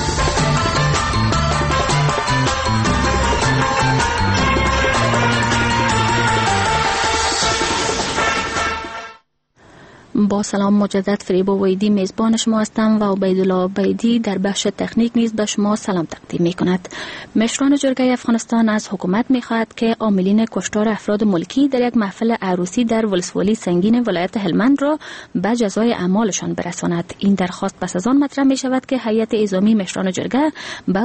با سلام مجدد، فریبا ویدی میزبان شما هستم و عبیدالله عبیدی در بخش تکنیک نیز به شما سلام تقدیم می کند. مشران جرگه افغانستان از حکومت می خواهد که عاملین کشتار افراد ملکی در یک محفل عروسی در ولسوالی سنگین ولایت هلمند را به جزای اعمالشان برساند. این درخواست پس از آن مطرح می شود که هیئت اعزامی مشران جرگه به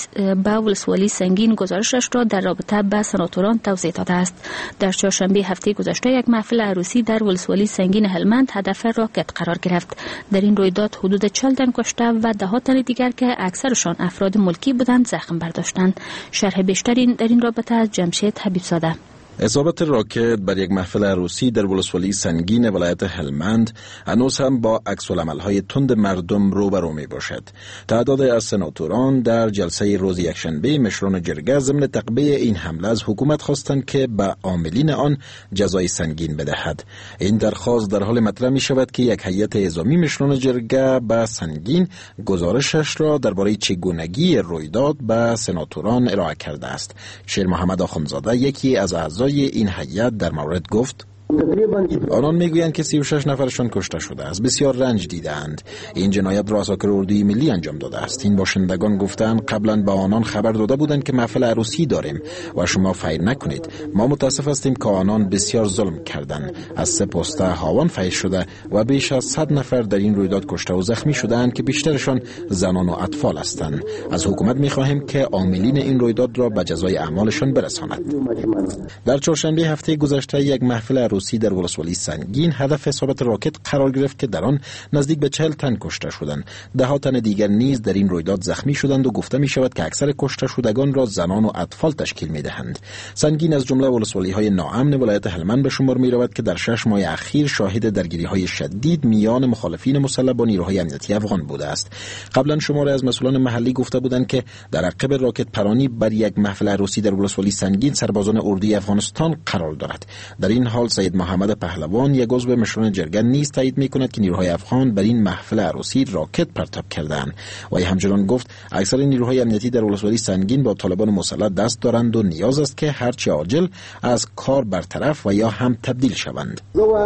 ولسوالی سنگین گزارشش را در رابطه با سناتوران توضیح داده است. در چهارشنبه هفته گذشته یک محفل عروسی در ولسوالی سنگین هلمند هدف راکت قرار گرفت. در این رویداد حدود چهل تن کشته و ده ها تن دیگر که اکثرشان افراد ملکی بودند زخم برداشتند. شرح بیشتری در این رابطه از جمشید حبیب زاده. اصابت راکت بر یک محفل عروسی در ولسوالی سنگین ولایت هلمند هنوز هم با عکس‌العمل‌های تند مردم روبرو می باشد. تعداد از سناتوران در جلسه روز یکشنبه مشران جرگه ضمن تقبیه این حمله از حکومت خواستند که به عاملین آن جزای سنگین بدهد. این درخواست در حال مطرح می شود که یک هیئت اعزامی مشران جرگه به سنگین گزارشش را درباره چگونگی رویداد به سناتوران ارائه کرده است. شیر محمد آخوندزاده یکی از اعضای این هیئت در مورد گفت: آنان میگویند که سی و شش نفرشان کشته شده است. بسیار رنج دیدند. این جنایت را عساکر اردوی ملی انجام داده است. این باشندگان گفتند قبلا با آنان خبر داده بودند که محفل عروسی داریم و شما فیر نکنید. ما متاسف هستیم که آنان بسیار ظلم کردند. از سه پسته هاوان فیر شده و بیش از صد نفر در این رویداد کشته و زخمی شدند که بیشترشان زنان و اطفال هستند. از حکومت می‌خواهیم که عاملین این رویداد را به جزای اعمالشان برساند. در چهارشنبه هفته گذشته یک محفل عروسی در ولسوالی سنگین هدف اصابت راکت قرار گرفت که در آن نزدیک به چهل تن کشته شدند. ده ها تن دیگر نیز در این رویداد زخمی شدند و گفته می شود که اکثر کشته شدگان را زنان و اطفال تشکیل می دهند. سنگین از جمله ولسوالی های ناامن ولایت هلمند به شمار می رود که در شش ماه اخیر شاهد درگیری های شدید میان مخالفین مسلح با نیروهای امنیتی افغان بوده است. قبلا شماری از مسئولان محلی گفته بودند که در عقب راکت پرانی بر یک محفل عروسی در ولسوالی سنگین سربازان اردوی افغانستان قرار دارد. در این حال سید محمد پهلوان یک عضو مشران جرگه نیز تایید می‌کند که نیروهای افغان بر این محفل عروسی راکت پرتاب کردند و همچنان گفت اکثر نیروهای امنیتی در ولسوالی سنگین با طالبان مسلح دست دارند و نیاز است که هرچه عاجل از کار برطرف و یا هم تبدیل شوند.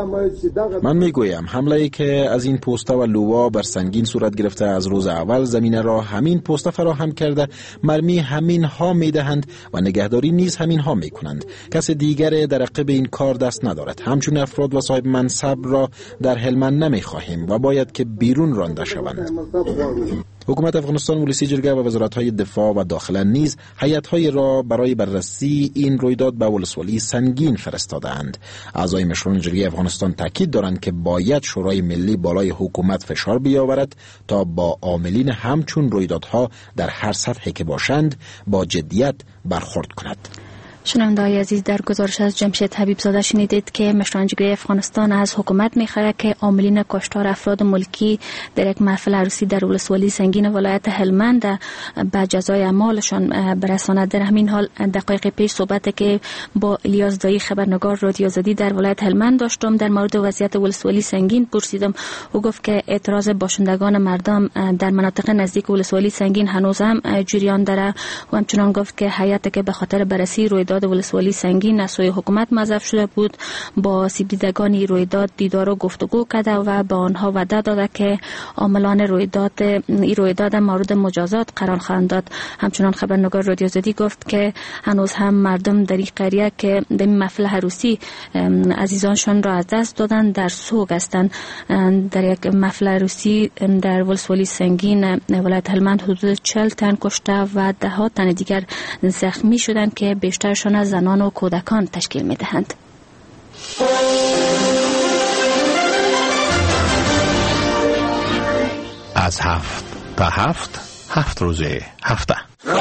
من میگویم حمله‌ای که از این پوسته و لوا بر سنگین صورت گرفته از روز اول زمینه را همین پوسته فراهم کرده، مرمی همین ها میدهند و نگهداری نیز همین ها میکنند. کس دیگر در عقب این کار دست ندارد. همچون افراد و صاحب منصب را در هلمند نمیخواهیم و باید که بیرون رانده شوند. حکومت افغانستان، ولسی جرگه و وزارت‌های دفاع و داخله نیز هیئت‌های را برای بررسی این رویداد به ولسوالی سنگین فرستادند. اعضای مشوران جرگه افغانستان تاکید دارند که باید شورای ملی بالای حکومت فشار بیاورد تا با عاملین همچون رویدادها در هر سطحی که باشند با جدیت برخورد کند. شنونده‌های عزیز، در گزارش از جمشید حبیبزاده شنیدید که مشران جرگه افغانستان از حکومت می‌خواهد که عاملین کشتار افراد ملکی در یک محفل عروسی در ولسوالی سنگین ولایت هلمند به جزای اعمالشان برساند. در همین حال دقایق پیش صحبتی که با الیاس دایی خبرنگار رادیو آزادی در ولایت هلمند داشتم در مورد وضعیت ولسوالی سنگین پرسیدم. او گفت که اعتراض باشندگان مردم در مناطق نزدیک ولسوالی سنگین هنوز هم جریان داره و همچنان گفت که هیئتی که به خاطر بررسی رویداد ولسوالی سنگین از سوی حکومت موظف شده بود با سیبدیدگان رویداد دیدار و گفتگو کرده و به آنها وعده داده که عاملان رویداد این رویداد مورد مجازات قرار خواهند داد. همچنان خبرنگار رادیو آزادی گفت که هنوز هم مردم در این قریه که در محفل عروسی عزیزانشان را از دست دادن در سوگ هستند. در یک محفل عروسی در ولسوالی سنگین ولایت هلمند حدود چهل تن کشته و ده ها تن دیگر زخمی شدند که بیشترشان از زنان و کودکان تشکیل می دهند. از هفت تا هفت هفت روزه هفته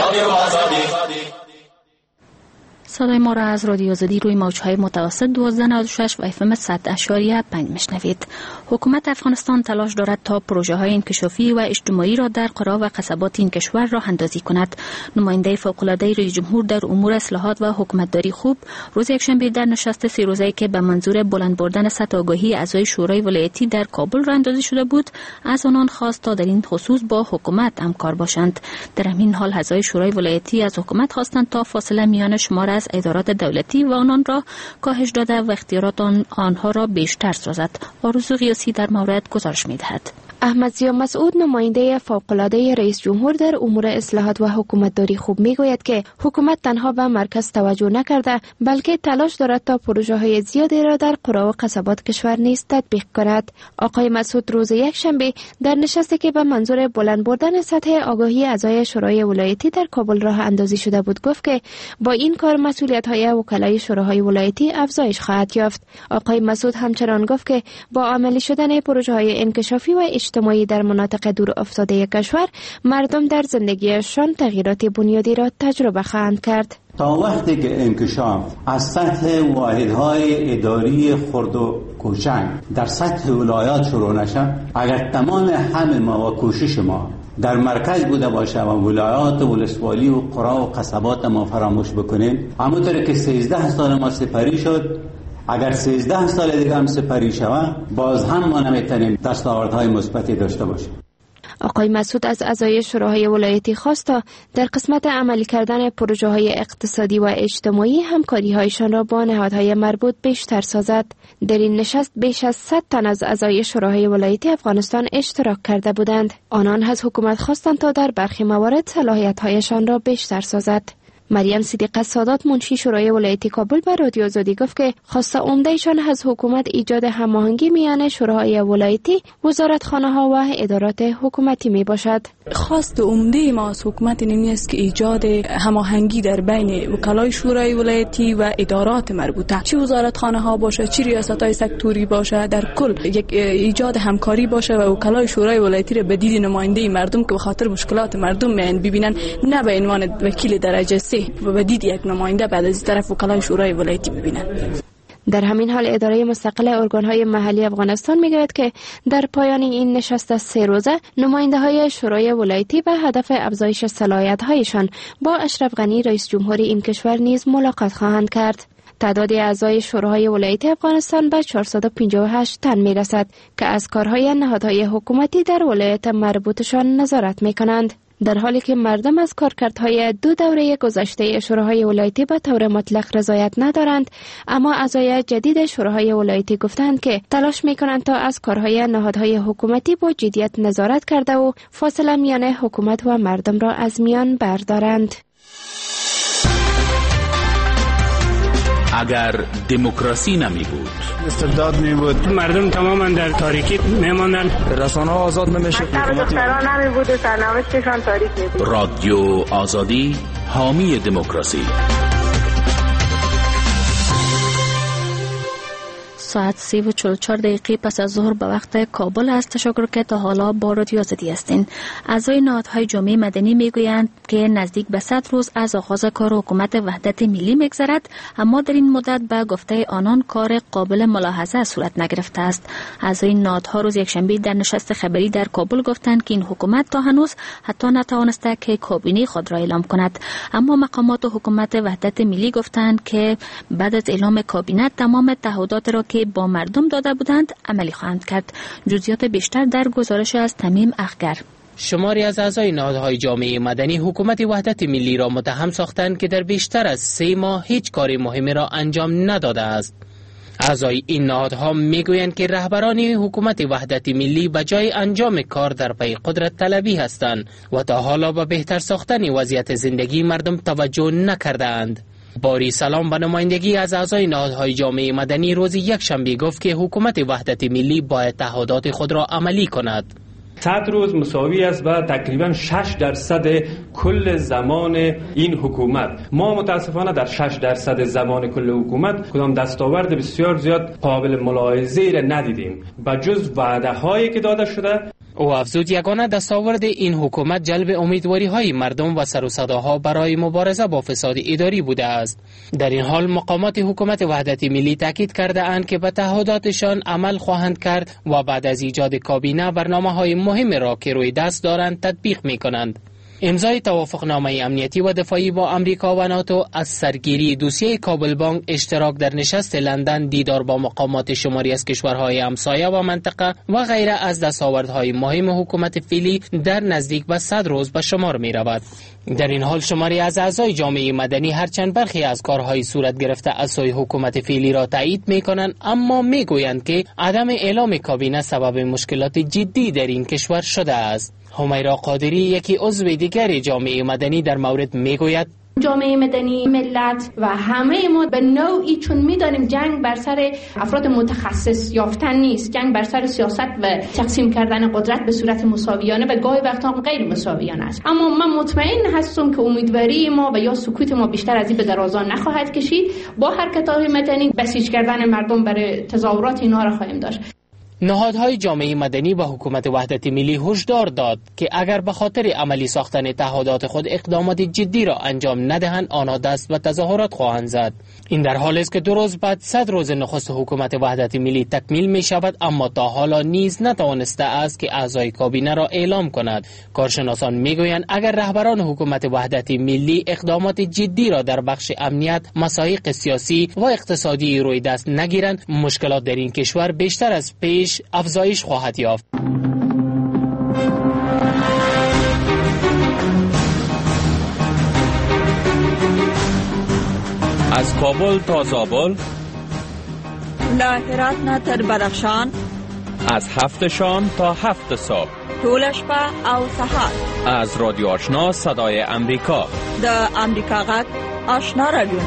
صدای ما را از رادیو آزادی روی موجهای متوسط دوازده نود و شش و اف ام صد اشاریه پنج میشنوید. حکومت افغانستان تلاش دارد تا پروژه های انکشافی و اجتماعی را در قرا و قصبات این کشور راه اندازی کند. نماینده فوق العاده رئیس جمهور در امور اصلاحات و حکومتداری خوب روز یکشنبه در نشست سه روزه‌ای که به منظور بلند بردن سطح آگاهی اعضای شورای ولایتی در کابل راه اندازی شده بود، از آنان خواست تا در این خصوص با حکومت همکار باشند. در همین حال اعضای شورای ولایتی از حکومت خواستند تا فاصله میان شمار از ادارات دولتی و آنان را کاهش داده و اختیارات آن آنها را بیشتر سازد. آرزو قیاسی در مورد گزارش می‌دهد. احمد ضیا مسعود نماینده فوق‌العاده رئیس جمهور در امور اصلاحات و حکومتداری خوب میگوید که حکومت تنها به مرکز توجه نکرده بلکه تلاش دارد تا پروژه‌های زیادی را در قرا و قصبات کشور نیز تطبیق کند. آقای مسعود روز یکشنبه در نشستی که به منظور بلند بردن سطح آگاهی اعضای شورای ولایتی در کابل راه اندازی شده بود گفت که با این کار مسئولیت‌های وکلای شوراهای ولایتی افزایش خواهد یافت. آقای مسعود همچنان گفت که با عملی شدن پروژه‌های انکشافی و اجتماعی در مناطق دور افتاده کشور مردم در زندگیشان تغییرات بنیادی را تجربه خواهند کرد. تا وقتی که انکشاف از سطح واحدهای اداری خرد و کوچک در سطح ولایات شروع نشه، اگر تمام همه ما و کوشش ما در مرکز بوده باشه و ولایات و ولسوالی و قرا و قصبات ما فراموش بکنیم، همونطور که سیزده سال ما سپری شد، اگر سیزده سال دیگه هم سپری شود باز هم ما نمیتونیم دستاوردهای مثبتی داشته باشیم. آقای مسعود از اعضای شوراهای ولایتی خواست تا در قسمت عملی کردن پروژه‌های اقتصادی و اجتماعی همکاری‌هایشان را با نهادهای مربوط بیشتر سازد. در این نشست بیش از صد تن از اعضای شوراهای ولایتی افغانستان اشتراک کرده بودند. آنان از حکومت خواستند تا در برخی موارد صلاحیت‌هایشان را بیشتر سازد. مریم صدیقه سادات منشی شورای ولایتی کابل به رادیو آزادی گفت که خواسته عمده‌شان از حکومت ایجاد هماهنگی میان شوراهای ولایتی، وزارتخانه‌ها و ادارات حکومتی می باشد. خواست عمده ما از حکومت این است که ایجاد هماهنگی در بین وکلای شورای ولایتی و ادارات مربوطه، چه وزارتخانه‌ها باشه چه ریاست‌های سکتوری باشه، در کل یک ایجاد همکاری باشه و وکلای شورای ولایتی را به دید نماینده مردم که به خاطر مشکلات مردم میان ببینن، نه به عنوان وکیل درجه سه و به دید یک نماینده بعد از طرف وکلای شورای ولایتی ببینن. در همین حال اداره مستقل ارگان‌های محلی افغانستان میگوید که در پایان این نشست سه روزه نماینده‌های شورای ولایتی به هدف افزایش صلاحیت‌هایشان با اشرف غنی رئیس جمهور این کشور نیز ملاقات خواهند کرد. تعداد اعضای شوراهای ولایتی افغانستان به چهارصد و پنجاه و هشت تن میرسد که از کارهای نهادهای حکومتی در ولایت مربوطشان نظارت میکنند. در حالی که مردم از کارکردهای دو دوره گذشته شوراهای ولایتی به طور مطلق رضایت ندارند، اما اعضای جدید شوراهای ولایتی گفتند که تلاش میکنند تا از کارهای نهادهای حکومتی با جدیت نظارت کرده و فاصله میان حکومت و مردم را از میان بردارند. اگر دموکراسی نمی بود، استبداد می بود، مردم تماما در تاریکی می ماندن، رسانه ها آزاد نمی شد، دختران نمی بود و سرنوشتشان تاریک می بود. رادیو آزادی حامی دموکراسی. ساعت سی و چهل و چهار دقیقه پس از ظهر به وقت کابل است. تشکر که تا حالا با رادیو آزادی هستین. اعضای نهادهای جامعه مدنی میگویند که نزدیک به صد روز از آغاز کار حکومت وحدت ملی میگذرد، اما در این مدت به گفته آنان کار قابل ملاحظه صورت نگرفته است. اعضای نهادها روز یکشنبه در نشست خبری در کابل گفتند که این حکومت تا هنوز حتی نتوانسته که کابینه خود را اعلام کند، اما مقامات حکومت وحدت ملی گفتند که بعد از اعلام کابینه تمام تعهدات را که با مردم داده بودند عملی خواهند کرد. جزئیات بیشتر در گزارش از تمیم اخگر. شماری از اعضای نهادهای جامعه مدنی حکومت وحدت ملی را متهم ساختند که در بیشتر از سه ماه هیچ کار مهمی را انجام نداده است. اعضای این نهادها میگویند که رهبران حکومت وحدت ملی به جای انجام کار در پی قدرت طلبی هستند و تا حالا به بهتر ساختن وضعیت زندگی مردم توجه نکردند. باری سلام به نمایندگی از اعضای نهادهای جامعه مدنی روز یکشنبه گفت که حکومت وحدت ملی باید تعهدات خود را عملی کند. صد روز مساوی است با تقریبا شش درصد کل زمان این حکومت. ما متاسفانه در شش درصد زمان کل حکومت کدام دستاورد بسیار زیاد قابل ملاحظه را ندیدیم با جز وعده هایی که داده شده. او افزود یگانه دستاورد این حکومت جلب امیدواری های مردم و سر و صداها برای مبارزه با فساد اداری بوده است. در این حال مقامات حکومت وحدت ملی تاکید کرده اند که به تعهداتشان عمل خواهند کرد و بعد از ایجاد کابینه برنامه های مهم را که روی دست دارند تطبیق می کنند. امضای توافقنامه امنیتی و دفاعی با امریکا و ناتو، از سرگیری دوسیه کابل بانک، اشتراک در نشست لندن، دیدار با مقامات شماری از کشورهای همسایه و منطقه و غیره از دستاوردهای مهم حکومت فعلی در نزدیک به صد روز به شمار می رود. در این حال شماری از اعضای جامعه مدنی هرچند برخی از کارهای صورت گرفته از سوی حکومت فعلی را تایید می کنند، اما می گویند که عدم اعلام کابینه سبب مشکلات جدی در این کشور شده است. همیرا قادری، یکی عضو دیگر جامعه مدنی، در مورد میگوید جامعه مدنی، ملت و همه ما به نوعی چون میدانیم جنگ بر سر افراد متخصص یافتن نیست، جنگ بر سر سیاست و تقسیم کردن قدرت به صورت مساویانه و گاهی وقتا غیر مساویانه است. اما من مطمئن هستم که امیدواری ما و یا سکوت ما بیشتر از این به درازا نخواهد کشید. با حرکت‌های مدنی بسیج کردن مردم برای تظاهرات اینا را خواهیم داشت. نهادهای جامعه مدنی و حکومت وحدت ملی هشدار داد که اگر به خاطر عملی ساختن تعهدات خود اقدامات جدی را انجام ندهند آنها دست به تظاهرات خواهند زد. این در حالی است که دو روز بعد صد روز نخست حکومت وحدت ملی تکمیل می شود، اما تا حالا نیز نتوانسته است که اعضای کابینه را اعلام کند. کارشناسان میگویند اگر رهبران حکومت وحدت ملی اقدامات جدی را در بخش امنیت، مسائل سیاسی و اقتصادی روی دست نگیرند، مشکلات در این کشور بیشتر از پیش افزایش خواهد یافت. از کابل تا زابل، له هرات نه تر بدخشان، از هفت شام تا هفت صبح، ټول شپه او سهار، از رادیو آشنا صدای امریکا، د امریکا غږ آشنا رادیو.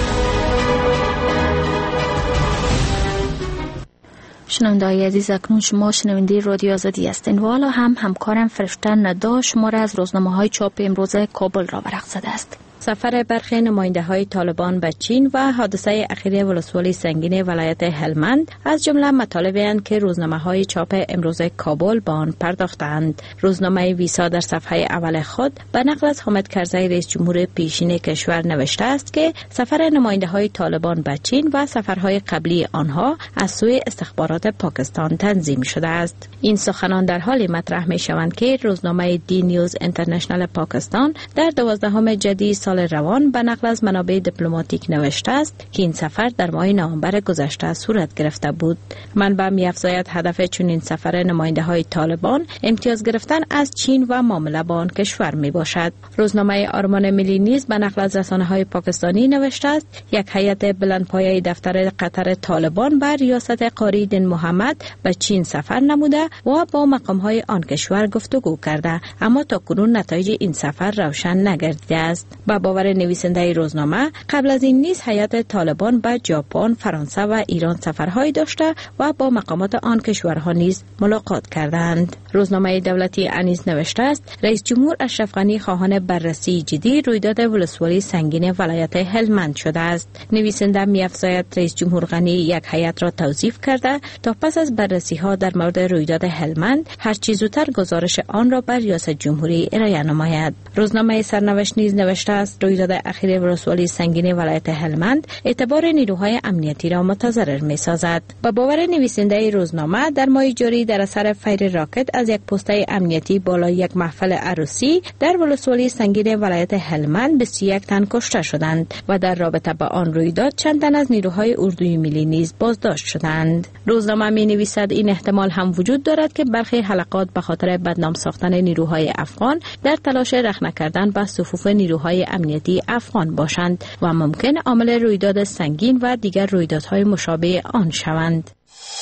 شنونده‌های عزیز، اکنون شما شنونده رادیو آزادی هستین و حالا هم همکارم فرشته ندا شما را از روزنامه‌های چاپ امروز کابل را برق زده است. سفر برخی نماینده‌های طالبان به چین و حادثه اخیر ولسوالی سنگین ولایت هلمند از جمله مطالبی اند که روزنامه‌های چاپ امروز کابل به آن پرداختند. روزنامه ویسا در صفحه اول خود به نقل از حامد کرزی رئیس جمهور پیشین کشور نوشته است که سفر نماینده‌های طالبان به چین و سفرهای قبلی آنها از سوی استخبارات پاکستان تنظیم شده است. این سخنان در حالی مطرح می‌شوند که روزنامه دی نیوز اینترنشنال پاکستان در دوازدهم جدی سال روان به نقل از منابع دیپلماتیک نوشته است که این سفر در ماه نوامبر گذشته صورت گرفته بود. منبع می‌افزاید هدف چنین سفر نماینده‌های طالبان امتیاز گرفتن از چین و معامله با آن کشور میباشد. روزنامه آرمان ملی نیز به نقل از رسانه‌های پاکستانی نوشته است یک هیئت بلندپایه دفتر قطر طالبان بر ریاست قاری دین محمد به چین سفر نموده و با مقام‌های آن کشور گفتگو کرده، اما تاکنون نتایج این سفر روشن نگردیده است. با باور نویسنده روزنامه قبل از این نیز هیئت طالبان به ژاپن، فرانسه و ایران سفرهای داشته و با مقامات آن کشورها نیز ملاقات کردند. روزنامه دولتی انیس نوشته است رئیس جمهور اشرف غنی خواهان بررسی جدی رویداد ولسوالی سنگین ولایت هلمند شده است. نویسنده می‌افزاید رئیس جمهور غنی یک هیئت را توصیف کرده تا پس از بررسی ها در مورد رویداد هلمند هر چه زودتر گزارش آن را بر ریاست جمهوری ارائه نماید. روزنامه سرنوشت نیز نوشته است رویداد اخیر ولسوالی سنگین ولایت هلمند اعتبار نیروهای امنیتی را متضرر می‌سازد. با باور نویسنده روزنامه در ماه جاری در اثر فیر راکت از یک پسته امنیتی بالای یک محفل عروسی در ولسوالی سنگین ولایت هلمند بیست و یک تن کشته شدند و در رابطه با آن رویداد چند تن از نیروهای اردوی ملی نیز بازداشت شدند. روزنامه می‌نویسد این احتمال هم وجود دارد که برخی حلقات به خاطر بدنام ساختن نیروهای افغان در تلاش رخنه کردن به صفوف نیروهای امنیتی افغان باشند و ممکن عامل رویداد سنگین و دیگر رویدادهای مشابه آن شوند.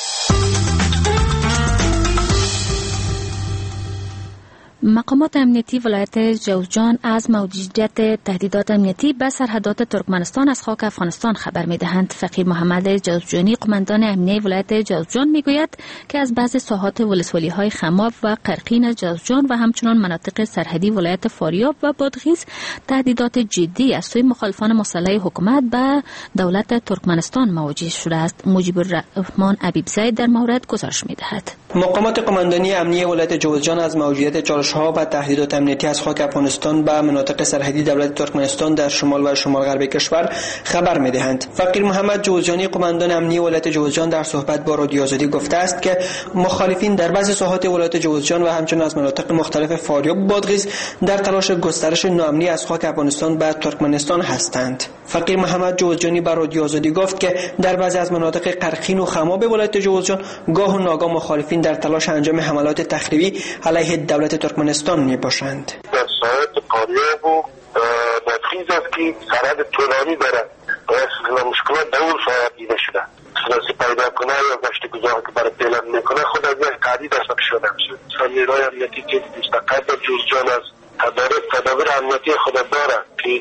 مقامات امنیتی ولایت جوزجان از موجودیت تهدیدات امنیتی به سرحدات ترکمنستان از خاک افغانستان خبر می‌دهند. فقیر محمد جوزجانی قماندان امنیه ولایت جوزجان میگوید که از بعض ساحات ولسوالی‌های خماب و قرقین جوزجان و همچنان مناطق سرحدی ولایت فاریاب و بادغیس تهدیدات جدی از سوی مخالفان مسلح حکومت به دولت ترکمنستان مواجه شده است. مجیب الرحمن ابیبزی در مورد گزارش می‌دهد. مقامات قماندانی امنیه ولایت جوزجان از موجودیت چالش‌ها و تهدیدات امنیتی از خاک افغانستان به مناطق سرحدی دولت ترکمنستان در شمال و شمال غربی کشور خبر می‌دهند. فقیر محمد جوزجانی قماندان امنیه ولایت جوزجان در صحبت با رادیو آزادی گفته است که مخالفین در بعضی ساحات ولایت جوزجان و همچنین از مناطق مختلف فاریاب و بادغیس در تلاش گسترش ناامنی از خاک افغانستان به ترکمنستان هستند. فقیر محمد جوزجانی با رادیو آزادی گفت که در بعضی از مناطق قرقین و خماب ولایت جوزجان گاه و ناگاه مخالفین در تلاش انجام حملات تخریبی علیه دولت ترکمنستان میباشند. در ساحات فاریاب و بادغیس است که سرحد طولانی دارد و از مشکلات در اون ساحات دیده شده. سلاسی پیدا کنه یا گشت گذار که برای پیلم میکنه خود از یک قدی دست بکشاده میشه. نیروهای امنیتی که مستقل در جوزجان است تدابیر امنیتی خود دارد که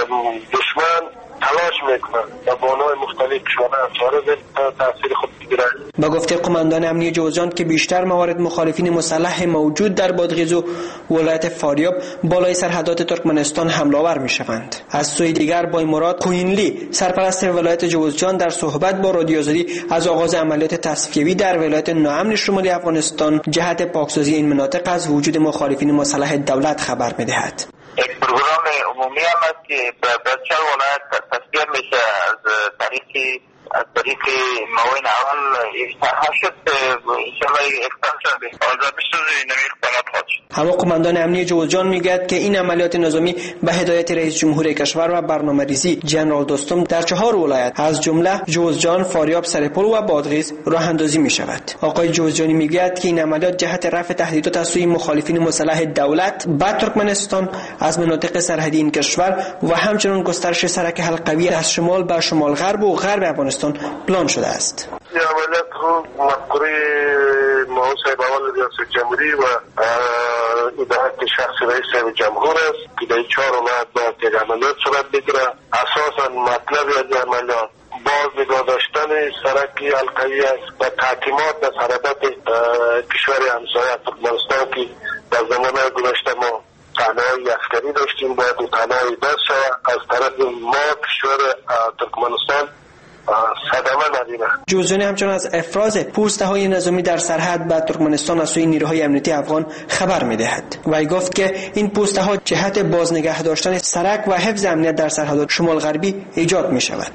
دشمن تلاش میکنن و بانای مختلف کشورها چاره تاثیر خود بگیرند. با گفته قماندان امنیه جوزجان که بیشتر موارد مخالفین مسلح موجود در بادغیس و ولایت فاریاب بالای سرحدات ترکمنستان حمله آور میشوند. از سوی دیگر با مراد کوینلی سرپرست ولایت جوزجان در صحبت با رادیو آزادی از آغاز عملیات تصفیه‌ای در ولایت ناامن شمالی افغانستان جهت پاکسازی این مناطق از وجود مخالفین مسلح دولت خبر میدهد. یک پروگرام عمومی هم است که در چند ولایت تصفیه میشه از طریق از طریق موین اول افتتاح شد انشاءالله افتتاح شد آزاد بشه نمی اقدامات خواهد شد. اما قماندان امنیه جوزجان میگوید که این عملیات نظامی به هدایت رئیس جمهور کشور و برنامه‌ریزی جنرال دوستم در چهار ولایت از جمله جوزجان، فاریاب، سرپل و بادغیس راه اندازی می شود. آقای جوزجانی میگوید که این عملیات جهت رفع تهدیدات از سوی مخالفین مسلح دولت به ترکمنستان از مناطق سرحدی این کشور و همچنین گسترش سرک حلقوی از شمال به شمال غرب و غرب افغانستان پلان شده است. این عملیات رو مذکوری معاون صاحب اول ریاست جمهوری و ادارت شخص رئیس جمهور است که در چهار ولایت باید یک عملیات صورت بگیره. اساسا مطلب از عملیات باز نگاه داشتن سرک حلقوی است و تحکیمات در سرحدات کشور همسایه ترکمنستان که در زمان گذشته ما تنهایی عسکری داشتیم باید تنهایی بس شود از طرف ما کشور ترکمنستان صدمه ندیده. جوزجانی همچنان از افراز پوسته های نظامی در سرحد با ترکمنستان از سوی نیروهای امنیتی افغان خبر می‌دهد. وی گفت که این پوسته ها جهت بازنگه داشتن سرک و حفظ امنیت در سرحدات شمال غربی ایجاد می‌شود.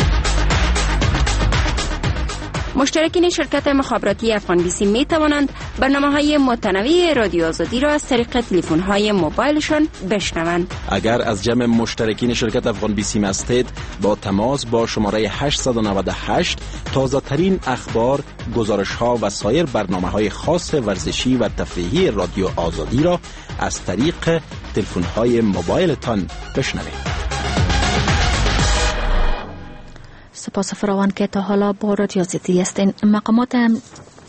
مشترکین شرکت مخابراتی افغان بیسی می توانند برنامه‌های متنوع رادیو آزادی را از طریق تلفن‌های موبایلشان بشنوند. اگر از جمع مشترکین شرکت افغان بیسی هستید با تماس با شماره هشت نه هشت تازه ترین اخبار، گزارش‌ها و سایر برنامه‌های خاص ورزشی و تفریحی رادیو آزادی را از طریق تلفن‌های موبایلتان بشنوید. سپاس فراوان که تا حالا با رادیو آزادی هستین. مقامات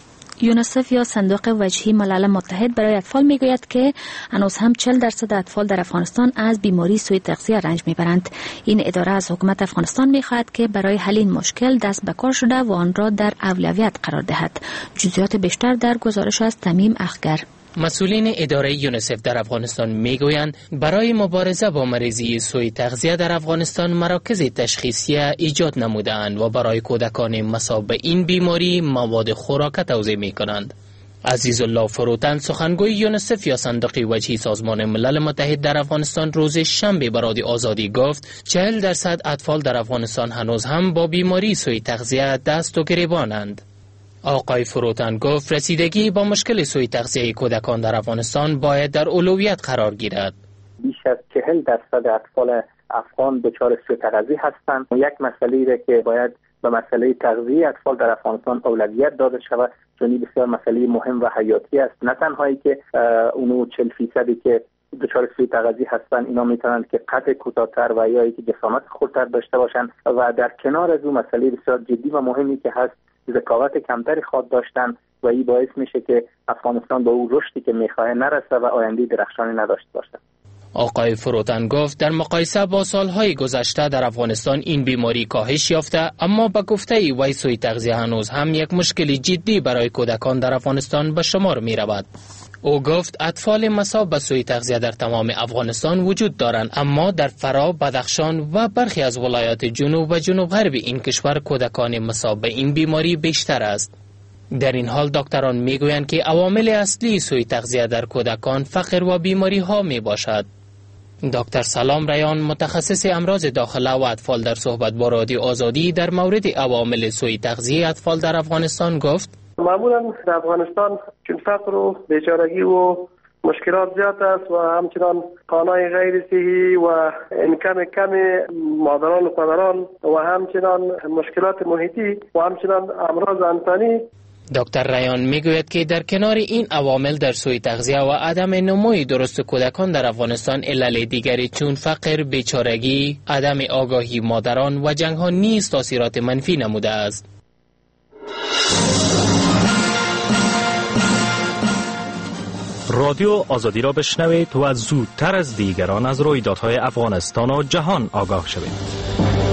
یونیسف یا صندوق وجهی ملل متحد برای اطفال میگوید که هنوز هم چهل درصد اطفال در افغانستان از بیماری سوء تغذیه رنج میبرند. این اداره از حکومت افغانستان میخواهد که برای حل این مشکل دست به کار شده و آن را در اولویت قرار دهد. جزئیات بیشتر در گزارش از تمیم اخگر. مسئولین اداره یونیسف در افغانستان میگویند برای مبارزه با مریضی سوء تغذیه در افغانستان مراکز تشخیصی ایجاد نموده‌اند و برای کودکان مصاب به این بیماری مواد خوراک توزیع میکنند. عزیز الله فروتن سخنگوی یونیسف یا صندوق وجهی سازمان ملل متحد در افغانستان روز شنبه به رادیو آزادی گفت چهل درصد اطفال در افغانستان هنوز هم با بیماری سوء تغذیه دست و گریبانند. آقای فروتن گفت رسیدگی با مشکل سوء تغذیه کودکان در افغانستان باید در اولویت قرار گیرد. بیش از چهل درصد اطفال افغان دچار سوء تغذیه هستند. یک مسئله را که باید به مسئله تغذیه اطفال در افغانستان اولویت داده شود، چون این بسیار مسئله مهم و حیاتی است. نه تنهایی که اونو چهل فیصدی که دچار سوء تغذیه هستند اینا میتونند که قد کوتاه‌تر و یا اینکه جسامت خردتر داشته باشند و در کنار از اون مسئله بسیار جدی و مهمی که هست ذکاوت کمتری خود داشتن و این باعث میشه که افغانستان به اون رشدی که میخواه نرسه و آینده درخشانی نداشته باشه. آقای فروتن گفت در مقایسه با سالهای گذشته در افغانستان این بیماری کاهش یافته، اما به گفته وی سوء تغذیه هنوز هم یک مشکل جدی برای کودکان در افغانستان به شمار می رود. او گفت اطفال مصاب به سوء تغذیه در تمام افغانستان وجود دارند، اما در فرا، بدخشان و برخی از ولایات جنوب و جنوب غرب این کشور کودکان مصاب به این بیماری بیشتر است. در این حال دکتران میگویند که عوامل اصلی سوء تغذیه در کودکان فقر و بیماری ها می باشد. دکتر سلام ریان متخصص امراض داخله و اطفال در صحبت با رادیو آزادی در مورد عوامل سوء تغذیه اطفال در افغانستان گفت معمولا در افغانستان چون فقر و بیچارگی و مشکلات زیاد است و همچنان خانه‌های غیر صحی و انکم کم مادران و پدران و همچنان مشکلات محیطی و همچنان امراض انسانی. دکتر ریان میگوید که در کنار این عوامل در سوء تغذیه و عدم نموی درست کودکان در افغانستان علل دیگری چون فقر، بیچارگی، عدم آگاهی مادران و جنگ ها نیز تاثیرات منفی نموده است. رادیو آزادی را بشنوید و زودتر از دیگران از رویدادهای افغانستان و جهان آگاه شوید.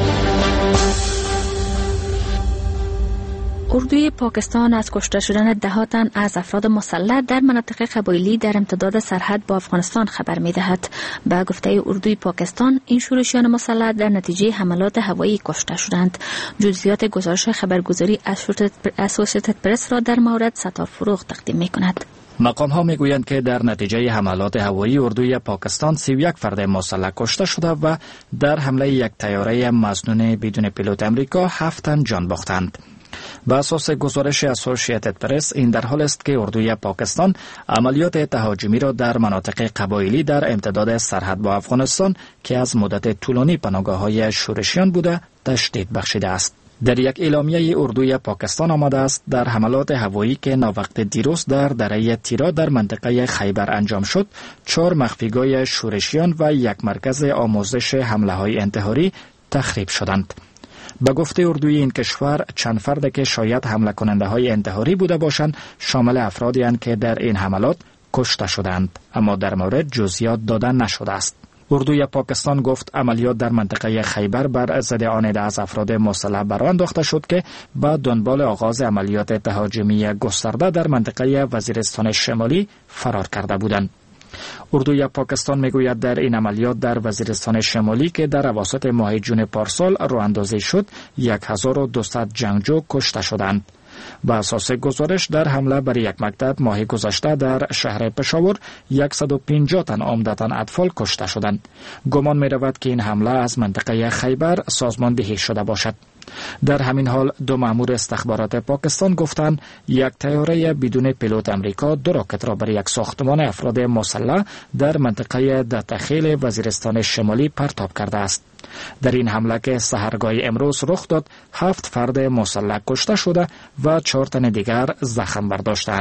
اردوی پاکستان از کشته شدن ده تن از افراد مسلح در مناطق قبایلی در امتداد سرحد با افغانستان خبر می‌دهد. به گفته اردوی پاکستان این شورشیان مسلح در نتیجه حملات هوایی کشته شدند. جزئیات گزارش خبرگزاری اسوسییتد پرس را در مورد ستار فروغ تقدیم می‌کند. مقام ها میگویند که در نتیجه حملات هوایی اردوی پاکستان سی و یک فرد مسلح کشته شده و در حمله یک طیاره مظنون بدون پیلوت امریکا هفت تن جان باختند. به اساس گزارش اسوسییتد پرس این در حال است که اردوی پاکستان عملیات تهاجمی را در مناطق قبایلی در امتداد سرحد با افغانستان که از مدت طولانی پناهگاه‌های شورشیان بوده تشدید بخشیده است. در یک اعلامیه اردوی پاکستان آمده است در حملات هوایی که ناوقت دیروز در دره تیرا در منطقه خیبر انجام شد، چهار مخفیگاه شورشیان و یک مرکز آموزش حمله‌های انتحاری تخریب شدند. به گفته اردوی این کشور چند فرد که شاید حمله کننده های انتحاری بوده باشند شامل افرادی اند که در این حملات کشته شدند، اما در مورد جزئیات داده نشده است. اردوی پاکستان گفت عملیات در منطقه خیبر بر ضد آن عده از افراد مسلح برآ انداخته شد که با دنبال آغاز عملیات تهاجمی گسترده در منطقه وزیرستان شمالی فرار کرده بودند. اردوی پاکستان میگوید در این عملیات در وزیرستان شمالی که در اواسط ماه جون پارسال راه اندازی شد هزار و دویست جنگجو کشته شدند. به اساس گزارش در حمله بر یک مکتب ماه گذشته در شهر پشاور صد و پنجاه تن عمدتاً اطفال کشته شدند. گمان می رود که این حمله از منطقه خیبر سازماندهی شده باشد. در همین حال دو مأمور استخبارات پاکستان گفتند یک طیاره بدون پیلوت امریکا دو راکت را بر یک ساختمان افراد مسلح در منطقه دتخیل وزیرستان شمالی پرتاب کرده است. در این حمله که سحرگاه امروز رخ داد هفت فرد مسلح کشته شده و چهار تن دیگر زخم برداشتند.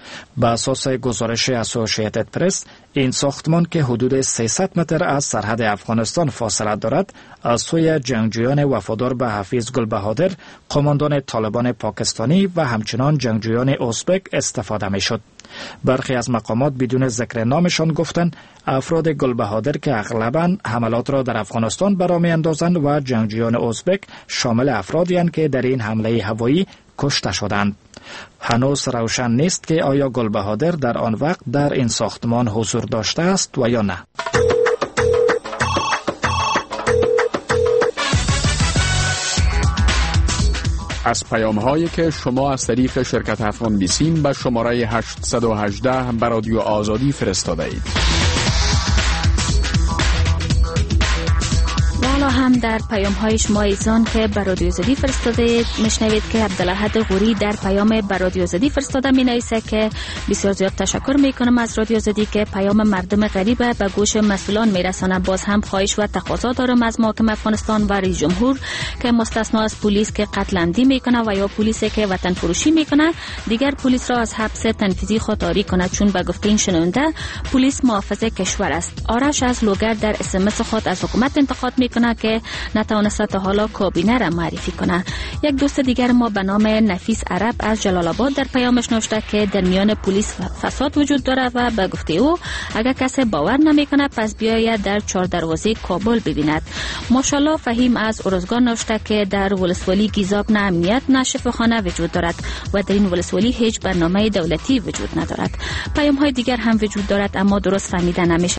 به اساس گزارش اسوسییتد پرس، این ساختمان که حدود سیصد متر از سرحد افغانستان فاصله دارد، از سوی جنگجویان وفادار به حفیظ گلبهادر، قماندان طالبان پاکستانی و همچنان جنگجویان ازبک استفاده می شد. برخی از مقامات بدون ذکر نامشان گفتند افراد گلبهادر که اغلباً حملات را در افغانستان برا می اندازند و جنگجویان ازبک شامل افرادی اند که در این حمله هوایی کشته شدند. هنوز روشن نیست که آیا گلبهادر در آن وقت در این ساختمان حضور داشته است و یا نه. از پیام هایی که شما از طریق شرکت افغان بیسیم به شماره هشت یک هشت به رادیو آزادی فرستاده اید. حالا هم در پیام های شما ایزان که به رادیو آزادی فرستاده اید میشنوید که عبدالاحد غوری در پیام به رادیو آزادی فرستاده می نویسه که بسیار زیاد تشکر می کنم از رادیو آزادی که پیام مردم غریبه به گوش مسئولان می رسانه. باز هم خواهش و تقاضا دارم از محکمه افغانستان و رئیس جمهور که مستثنا از پلیس که قتل عمدی میکنه و یا پلیسی که وطن فروشی میکنه دیگر پلیس را از حبس تنفیذی خودداری کنه، چون به گفته این شنونده پلیس محافظ کشور است. آرش از لوگر در اس ام اس خود از حکومت انتقاد میکنه که نتوانسته تا حالا کابینه را معرفی کنه. یک دوست دیگر ما به نام نفیس عرب از جلال آباد در پیامش نوشته که در میان پلیس فساد وجود داره و به گفته او اگر کسی باور نمیکنه پس بیاید در چهار دروازه کابل ببیند. ماشاءالله فهیم از ارزگان نوشته که در ولسوالی گیزاب نه امنیت نه شفاخانه وجود دارد و در این ولسوالی هیچ برنامه دولتی وجود ندارد. پیام های دیگر هم وجود دارد اما درست فهمیده نمیشه.